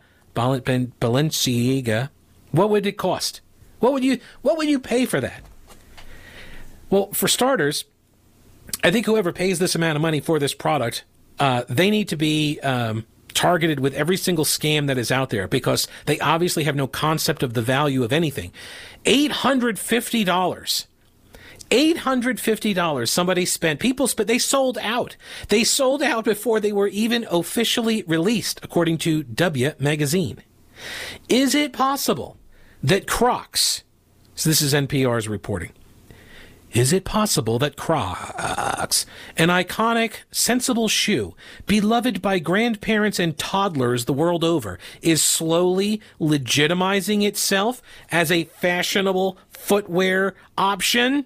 Balenciaga, what would it cost? What would you, what would you pay for that? Well, for starters, I think whoever pays this amount of money for this product, uh, they need to be um, targeted with every single scam that is out there, because they obviously have no concept of the value of anything. eight hundred fifty dollars. eight hundred fifty dollars somebody spent. People spent. They sold out. They sold out before they were even officially released, according to W Magazine. Is it possible that Crocs, so this is N P R's reporting, Is it possible that Crocs, an iconic, sensible shoe, beloved by grandparents and toddlers the world over, is slowly legitimizing itself as a fashionable footwear option?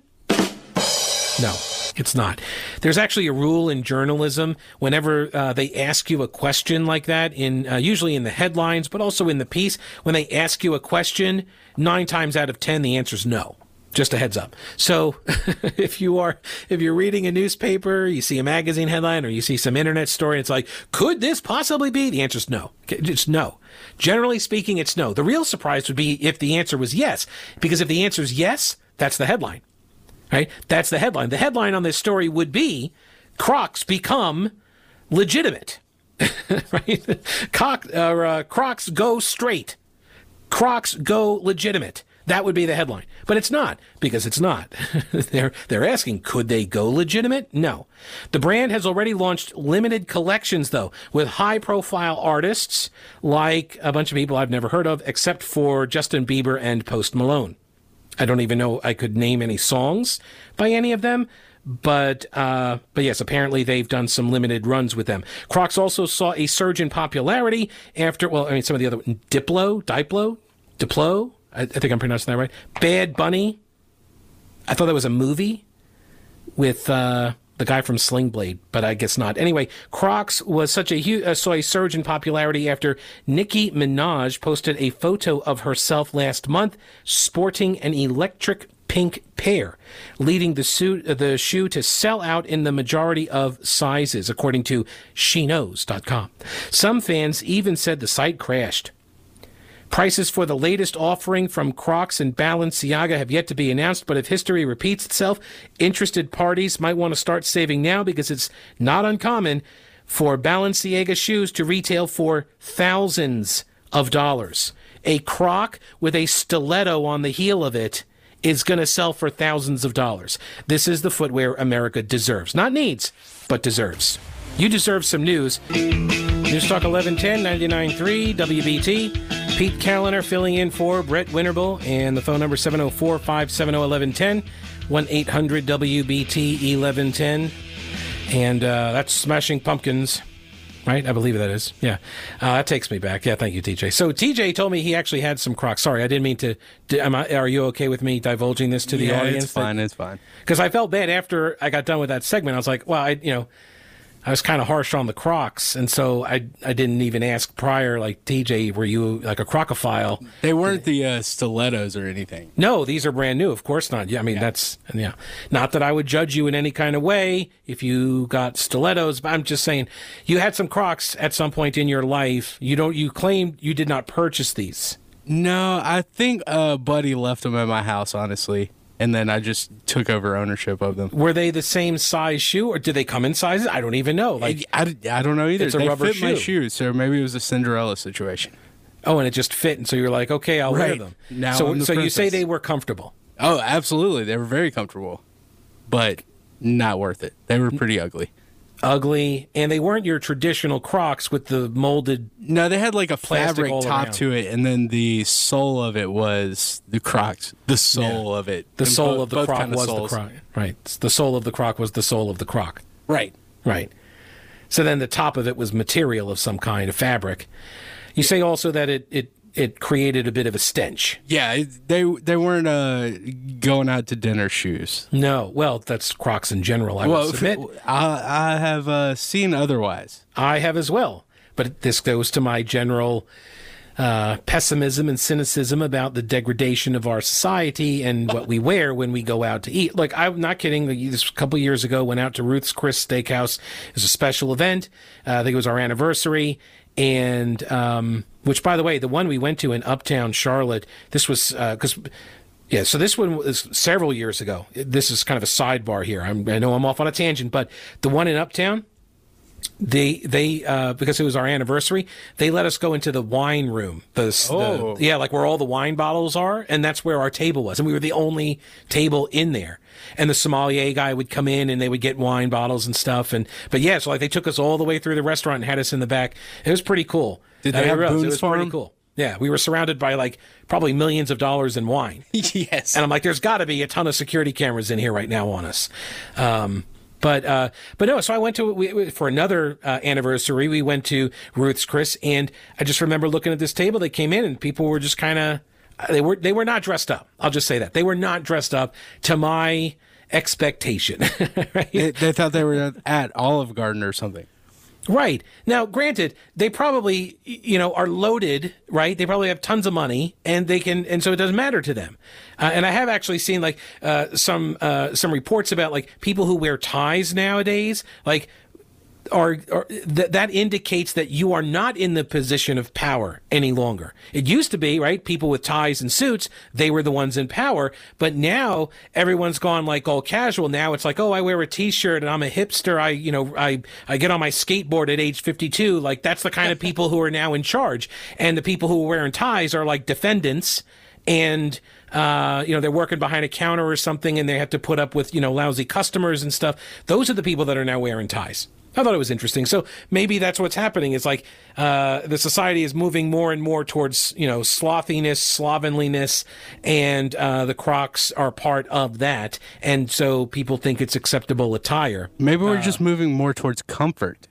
No, it's not. There's actually a rule in journalism whenever uh, they ask you a question like that, in uh, usually in the headlines, but also in the piece, when they ask you a question, nine times out of ten, the answer's no. Just a heads up. So if you are, if you're reading a newspaper, you see a magazine headline or you see some internet story, it's like, could this possibly be? The answer's no. It's no. Generally speaking, it's no. The real surprise would be if the answer was yes, because if the answer is yes, that's the headline, right? That's the headline. The headline on this story would be Crocs become legitimate, right? Cock, uh, uh, Crocs go straight. Crocs go legitimate. That would be the headline. But it's not, because it's not. they're they're asking, could they go legitimate? No. The brand has already launched limited collections, though, with high-profile artists like a bunch of people I've never heard of, except for Justin Bieber and Post Malone. I don't even know I could name any songs by any of them. But uh, but yes, apparently they've done some limited runs with them. Crocs also saw a surge in popularity after, well, I mean, some of the other, Diplo, Diplo, Diplo, I, I think I'm pronouncing that right. Bad Bunny. I thought that was a movie with uh, the guy from Sling Blade, but I guess not. Anyway, Crocs was such a huge, uh, saw a surge in popularity after Nicki Minaj posted a photo of herself last month sporting an electric pink pair, leading the, suit, uh, the shoe to sell out in the majority of sizes, according to she knows dot com. Some fans even said the site crashed. Prices for the latest offering from Crocs and Balenciaga have yet to be announced, but if history repeats itself, interested parties might want to start saving now, because it's not uncommon for Balenciaga shoes to retail for thousands of dollars. A Croc with a stiletto on the heel of it is going to sell for thousands of dollars. This is the footwear America deserves. Not needs, but deserves. You deserve some news. News Talk eleven ten, ninety-nine point three, W B T. Pete Callender filling in for Brett Winterble, and the phone number seven oh four, five seven oh, eleven ten, one eight hundred W B T eleven ten. And uh, that's Smashing Pumpkins, right? I believe that is. Yeah. Uh, that takes me back. Yeah, thank you, T J. So T J told me he actually had some Crocs. Sorry, I didn't mean to. Am I, are you okay with me divulging this to the yeah, audience? It's fine. It's fine. Because I felt bad after I got done with that segment. I was like, well, I, you know, I was kind of harsh on the Crocs, and so I I didn't even ask prior, like, T J, were you like a Crocophile? They weren't the uh, stilettos or anything. No, these are brand new. Of course not. Yeah, I mean, yeah. that's, yeah. Not that I would judge you in any kind of way if you got stilettos, but I'm just saying, you had some Crocs at some point in your life. You don't, you claimed you did not purchase these. No, I think a buddy left them at my house, honestly. And then I just took over ownership of them. Were they the same size shoe, or did they come in sizes? I don't even know. Like, I, I don't know either. It's a they rubber fit shoe. my shoes, so maybe it was a Cinderella situation. Oh, and it just fit, and so you're like, okay, I'll right. wear them. Now so, I'm the so you say princess. they were comfortable? Oh, absolutely. They were very comfortable, but not worth it. They were pretty ugly. Ugly, and they weren't your traditional Crocs with the molded. No, they had like a plastic fabric all top around. to it, and then the sole of it was the Crocs. The sole Yeah. of it. The And sole both- of the both Croc kind of was soles. the Croc. Right. The sole of the Croc was the sole of the Croc. Right. Right. So then the top of it was material of some kind, of fabric. You say also that it, it, it created a bit of a stench. Yeah, it- they they weren't uh, going out to dinner shoes. No. Well, that's Crocs in general, I well, would submit. I, I have uh, seen otherwise. I have as well. But this goes to my general uh, pessimism and cynicism about the degradation of our society and what we wear when we go out to eat. Like, I'm not kidding. This a couple years ago, went out to Ruth's Chris Steakhouse. It was a special event. Uh, I think it was our anniversary. And, um, which, by the way, the one we went to in Uptown Charlotte, this was, uh, cause, yeah, so this one was several years ago. This is kind of a sidebar here. I'm, I know I'm off on a tangent, but the one in Uptown, they, they, uh, because it was our anniversary, they let us go into the wine room. The, Oh. the, yeah, like where all the wine bottles are. And that's where our table was. And we were the only table in there. And the sommelier guy would come in and they would get wine bottles and stuff. And, but yeah, so like they took us all the way through the restaurant and had us in the back. It was pretty cool. Did I they mean, have it was, Boone's it was Farm? pretty cool. Yeah, we were surrounded by like probably millions of dollars in wine. Yes. And I'm like, there's got to be a ton of security cameras in here right now on us. Um, but uh, but no, so I went to, we, for another uh, anniversary, we went to Ruth's Chris, and I just remember looking at this table. They came in and people were just kind of, they were they were not dressed up. I'll just say that. They were not dressed up to my expectation. Right? They, they thought they were at Olive Garden or something. Right. Now, granted, they probably, you know, are loaded, right? They probably have tons of money, and they can, and so it doesn't matter to them. Uh, and I have actually seen like uh, some uh, some reports about like people who wear ties nowadays, like. Are, are th- that indicates that you are not in the position of power any longer. It used to be, right? People with ties and suits, they were the ones in power. But now everyone's gone like all casual. Now it's like, oh, I wear a t-shirt and I'm a hipster. I, you know, I, I get on my skateboard at age fifty-two. Like that's the kind of people who are now in charge. And the people who are wearing ties are like defendants. And, uh, you know, they're working behind a counter or something and they have to put up with, you know, lousy customers and stuff. Those are the people that are now wearing ties. I thought it was interesting. So maybe that's what's happening. It's like uh, the society is moving more and more towards, you know, slothiness, slovenliness, and uh, the Crocs are part of that. And so people think it's acceptable attire. Maybe we're uh, just moving more towards comfort.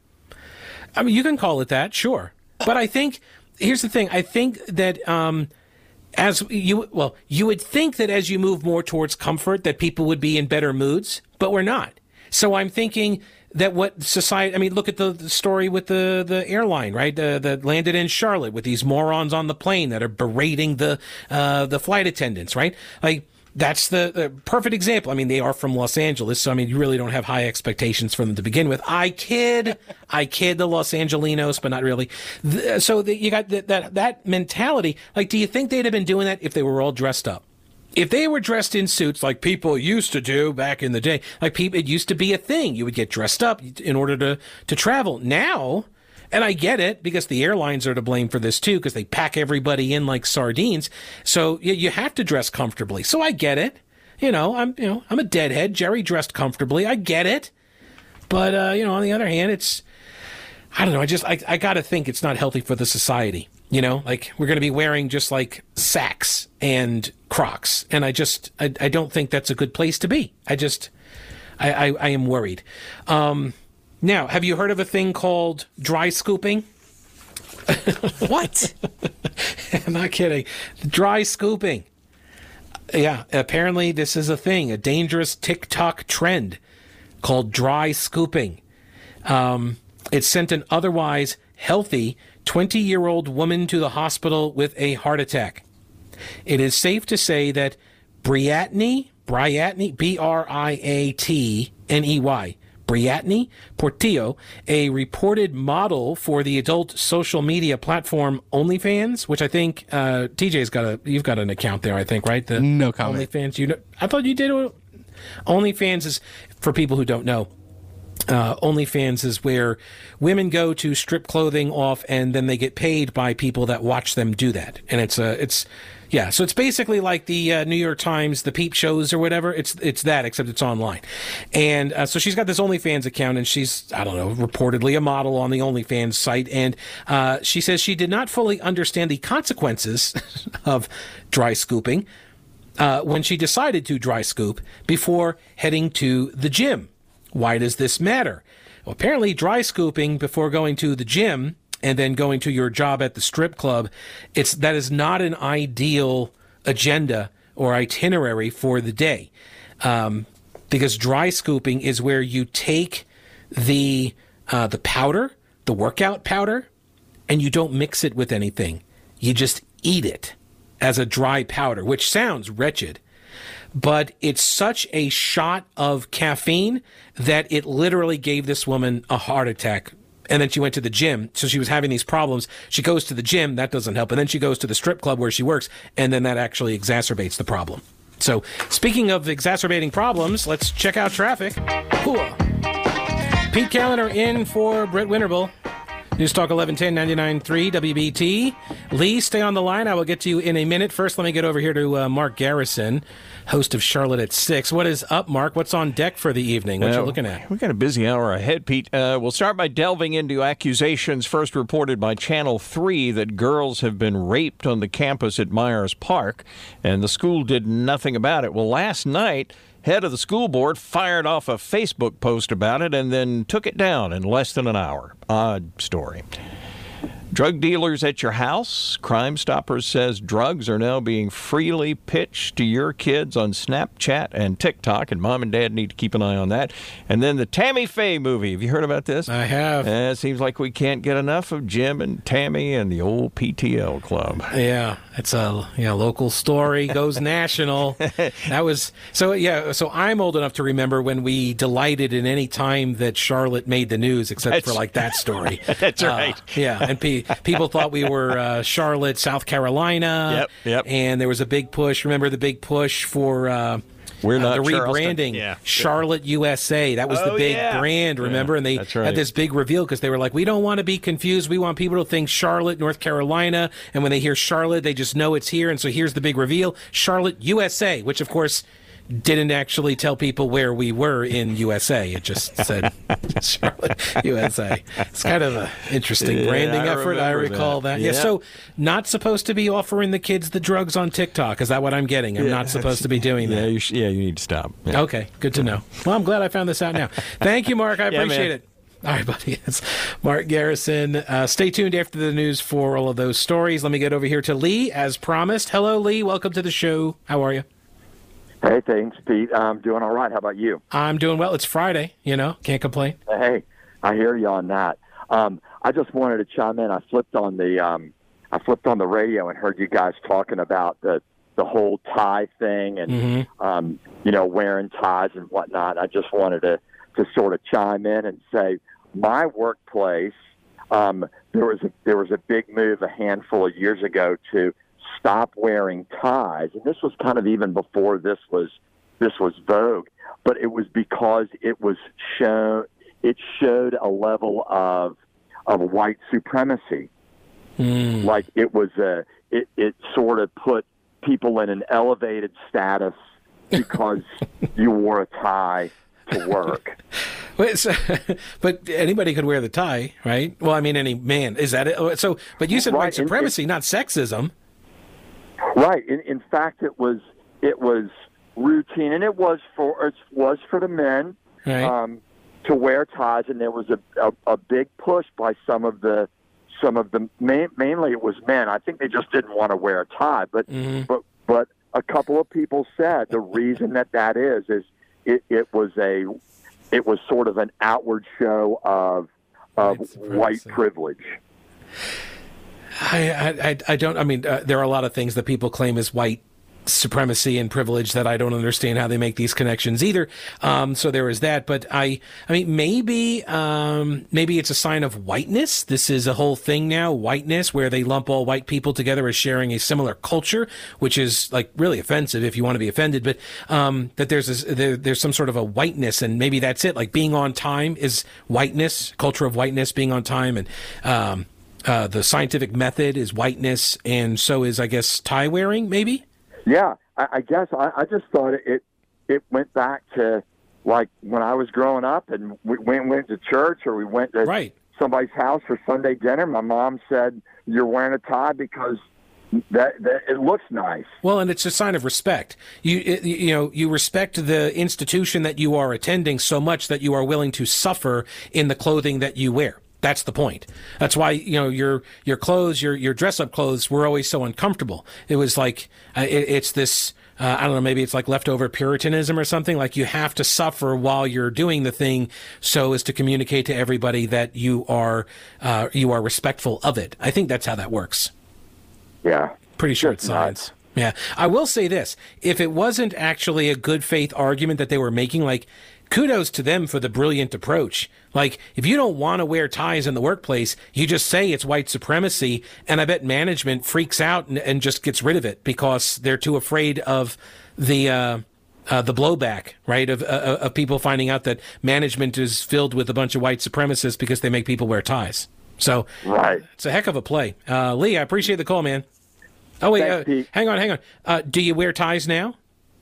I mean, you can call it that, sure. But I think, here's the thing. I think that um, as you, well, you would think that as you move more towards comfort, that people would be in better moods, but we're not. So I'm thinking that what society, I mean, look at the, the story with the, the airline, right? Uh, that landed in Charlotte with these morons on the plane that are berating the, uh, the flight attendants, right? Like, that's the, the perfect example. I mean, they are from Los Angeles, so I mean, you really don't have high expectations for them to begin with. I kid, I kid the Los Angelinos, but not really. The, so the, you got that, that, that mentality. Like, do you think they'd have been doing that if they were all dressed up? If they were dressed in suits like people used to do back in the day, like people, it used to be a thing. You would get dressed up in order to, to travel. Now, and I get it because the airlines are to blame for this too, because they pack everybody in like sardines. So you, you have to dress comfortably. So I get it. You know, I'm, you know, I'm a deadhead. Jerry dressed comfortably. I get it. But, uh, you know, on the other hand, it's, I don't know. I just, I, I got to think it's not healthy for the society. You know, like we're going to be wearing just like Saks and Crocs. And I just, I, I don't think that's a good place to be. I just, I, I, I am worried. Um, now, have you heard of a thing called dry scooping? What? I'm not kidding. Dry scooping. Yeah, apparently this is a thing, a dangerous TikTok trend called dry scooping. Um, it sent an otherwise healthy twenty-year-old woman to the hospital with a heart attack. It is safe to say that Briatney, Briatney, B R I A T N E Y, Briatney Portillo, a reported model for the adult social media platform OnlyFans, which I think uh, T J's got a, you've got an account there, I think, right? The no comment. OnlyFans. You know, I thought you did. OnlyFans is, for people who don't know, Uh, OnlyFans is where women go to strip clothing off, and then they get paid by people that watch them do that. And it's a, uh, it's, yeah. So it's basically like the uh, New York Times, the peep shows or whatever. It's it's that, except it's online. And uh, so she's got this OnlyFans account, and she's, I don't know, reportedly a model on the OnlyFans site. And uh, she says she did not fully understand the consequences of dry scooping uh, when she decided to dry scoop before heading to the gym. Why does this matter? Well, apparently dry scooping before going to the gym and then going to your job at the strip club, it's that is not an ideal agenda or itinerary for the day. Um, because dry scooping is where you take the uh, the powder, the workout powder, and you don't mix it with anything. You just eat it as a dry powder, which sounds wretched. But it's such a shot of caffeine that it literally gave this woman a heart attack. And then she went to the gym. So she was having these problems. She goes to the gym. That doesn't help. And then she goes to the strip club where she works. And then that actually exacerbates the problem. So speaking of exacerbating problems, let's check out traffic. Hooah. Pete Callender in for Brett Winterbull. News Talk eleven ten, ninety-nine point three W B T. Lee, stay on the line. I will get to you in a minute. First, let me get over here to uh, Mark Garrison, host of Charlotte at six. What is up, Mark? What's on deck for the evening? What uh, you looking at? We've got a busy hour ahead, Pete. Uh, we'll start by delving into accusations first reported by Channel three that girls have been raped on the campus at Myers Park, and the school did nothing about it. Well, last night, head of the school board fired off a Facebook post about it and then took it down in less than an hour. Odd story. Drug dealers at your house. Crime Stoppers says drugs are now being freely pitched to your kids on Snapchat and TikTok, and mom and dad need to keep an eye on that. And then the Tammy Faye movie. Have you heard about this? I have. Uh, it seems like we can't get enough of Jim and Tammy and the old P T L club. Yeah, it's a you know, local story, goes national. That was so. Yeah, so I'm old enough to remember when we delighted in any time that Charlotte made the news, except That's, for like that story. That's right. Uh, yeah, and P. People thought we were uh, Charlotte, South Carolina. Yep, yep. And there was a big push. Remember the big push for uh, We're not uh, the Charleston. rebranding? Yeah. Charlotte U S A. That was Oh, the big yeah. brand, remember? Yeah, and they that's right. had this big reveal because they were like, we don't want to be confused. We want people to think Charlotte, North Carolina. And when they hear Charlotte, they just know it's here. And so here's the big reveal, Charlotte U S A, which, of course, didn't actually tell people where we were in U S A. It just said Charlotte, U S A. It's kind of an interesting Yeah, branding I effort. I remember recall that. that. Yeah. Yeah. So not supposed to be offering the kids the drugs on TikTok. Is that what I'm getting? I'm Yeah, not supposed to be doing yeah, that. You sh- yeah, you need to stop. Yeah. Okay, good to know. Well, I'm glad I found this out now. Thank you, Mark. I Yeah, appreciate man. it. All right, buddy. It's Mark Garrison. Uh, stay tuned after the news for all of those stories. Let me get over here to Lee, as promised. Hello, Lee. Welcome to the show. How are you? Hey, thanks, Pete. I'm doing all right. How about you? I'm doing well. It's Friday, you know. Can't complain. Hey, I hear you on that. Um, I just wanted to chime in. I flipped on the um, I flipped on the radio and heard you guys talking about the the whole tie thing and Mm-hmm. um, you know, wearing ties and whatnot. I just wanted to to sort of chime in and say my workplace. Um, there was a there was a big move a handful of years ago to stop wearing ties, and this was kind of even before this was this was vogue. But it was because it was shown it showed a level of of white supremacy. Mm. Like it was a it it sort of put people in an elevated status because you wore a tie to work. Wait, so, but anybody could wear the tie, right? Well, I mean, any man. Is that it? So, but you said Right, white and- supremacy, not sexism. Right. In, in fact, it was it was routine, and it was for it was for the men Right. um, to wear ties, and there was a, a a big push by some of the some of the main, mainly it was men. I think they just didn't want to wear a tie, but Mm-hmm. but but a couple of people said the reason that that is is it, it was a it was sort of an outward show of of white privilege. I, I, I- I don't. I mean, uh, there are a lot of things that people claim as white supremacy and privilege that I don't understand how they make these connections either. Um, so there is that. But I, I mean, maybe, um, maybe it's a sign of whiteness. This is a whole thing now, whiteness, where they lump all white people together as sharing a similar culture, which is like really offensive if you want to be offended. But um, that there's this, there, there's some sort of a whiteness, and maybe that's it. Like being on time is whiteness, culture of whiteness, being on time, and um, uh, the scientific method is whiteness, and so is, I guess, tie wearing, maybe. Yeah, I, I guess I, I just thought it it went back to like when I was growing up, and we went went to church or we went to right. somebody's house for Sunday dinner. My mom said, "You're wearing a tie because that, that it looks nice." Well, and it's a sign of respect. You it, you know you respect the institution that you are attending so much that you are willing to suffer in the clothing that you wear. That's the point. That's why, you know, your your clothes, your your dress up clothes were always so uncomfortable. It was like uh, it, it's this. Uh, I don't know. Maybe it's like leftover Puritanism or something. Like you have to suffer while you're doing the thing, so as to communicate to everybody that you are uh, you are respectful of it. I think that's how that works. Yeah, pretty sure it's science. Yeah, I will say this: if it wasn't actually a good faith argument that they were making, like, kudos to them for the brilliant approach. Like, if you don't want to wear ties in the workplace, you just say it's white supremacy, and I bet management freaks out and, and just gets rid of it because they're too afraid of the uh, uh, the blowback, right? Of uh, of people finding out that management is filled with a bunch of white supremacists because they make people wear ties. So right. it's a heck of a play. Uh, Lee, I appreciate the call, man. Oh, wait, Thanks, uh, hang on, hang on. Uh, do you wear ties now?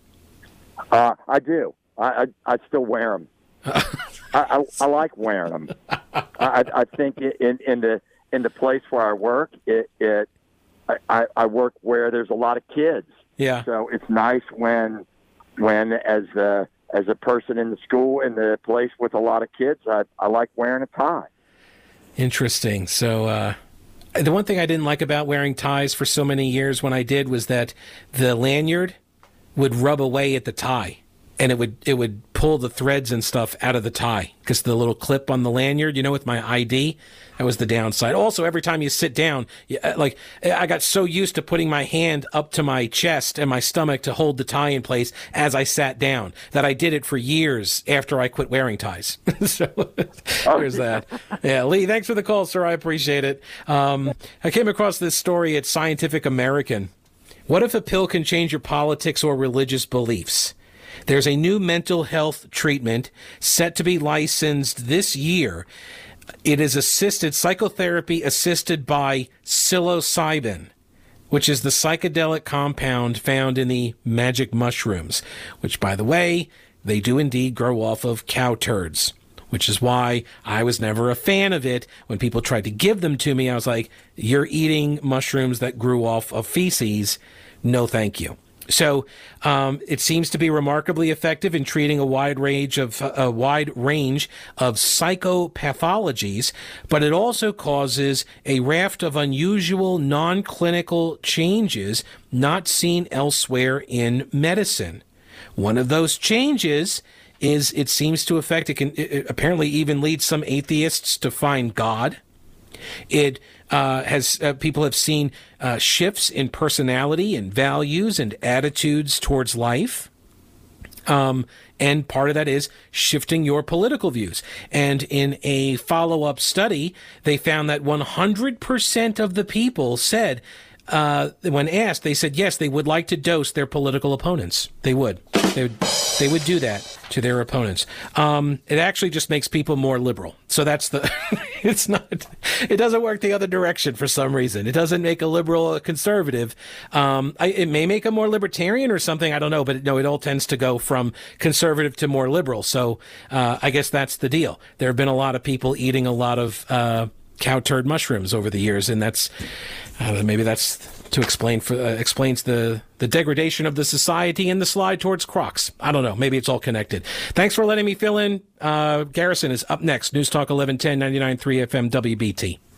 Uh, I do. I, I, I still wear them. I, I, I like wearing them. I, I think in, in the in the place where I work, it, it I, I work where there's a lot of kids. Yeah. So it's nice when when as a as a person in the school in the place with a lot of kids, I I like wearing a tie. Interesting. So uh, the one thing I didn't like about wearing ties for so many years when I did was that the lanyard would rub away at the tie, and it would it would pull the threads and stuff out of the tie because the little clip on the lanyard, you know, with my I D, that was the downside. Also, every time you sit down, you, like I got so used to putting my hand up to my chest and my stomach to hold the tie in place as I sat down that I did it for years after I quit wearing ties. So there's that. Yeah, Lee, thanks for the call, sir. I appreciate it. Um, I came across this story at Scientific American. What if a pill can change your politics or religious beliefs? There's a new mental health treatment set to be licensed this year. It is assisted, psychotherapy assisted by psilocybin, which is the psychedelic compound found in the magic mushrooms, which, by the way, they do indeed grow off of cow turds, which is why I was never a fan of it. When people tried to give them to me, I was like, you're eating mushrooms that grew off of feces. No, thank you. So um, it seems to be remarkably effective in treating a wide range of a wide range of psychopathologies, but it also causes a raft of unusual non-clinical changes not seen elsewhere in medicine. One of those changes is it seems to affect, it can it apparently even lead some atheists to find God. It uh, has uh, people have seen uh, shifts in personality and values and attitudes towards life. Um, and part of that is shifting your political views. And in a follow-up study, they found that one hundred percent of the people said, uh, when asked, they said, yes, they would like to dose their political opponents. They would. They would, they would do that to their opponents. Um, it actually just makes people more liberal. So that's the, it's not, it doesn't work the other direction for some reason. It doesn't make a liberal a conservative. Um, I, it may make a more libertarian or something. I don't know, but no, it all tends to go from conservative to more liberal. So, uh, I guess that's the deal. There have been a lot of people eating a lot of, uh, cow turd mushrooms over the years, and that's uh, maybe that's to explain for uh, explains the the degradation of the society and the slide towards Crocs. I don't know. Maybe it's all connected. Thanks for letting me fill in. Uh, Garrison is up next. News Talk eleven ten, ninety-nine point three F M W B T.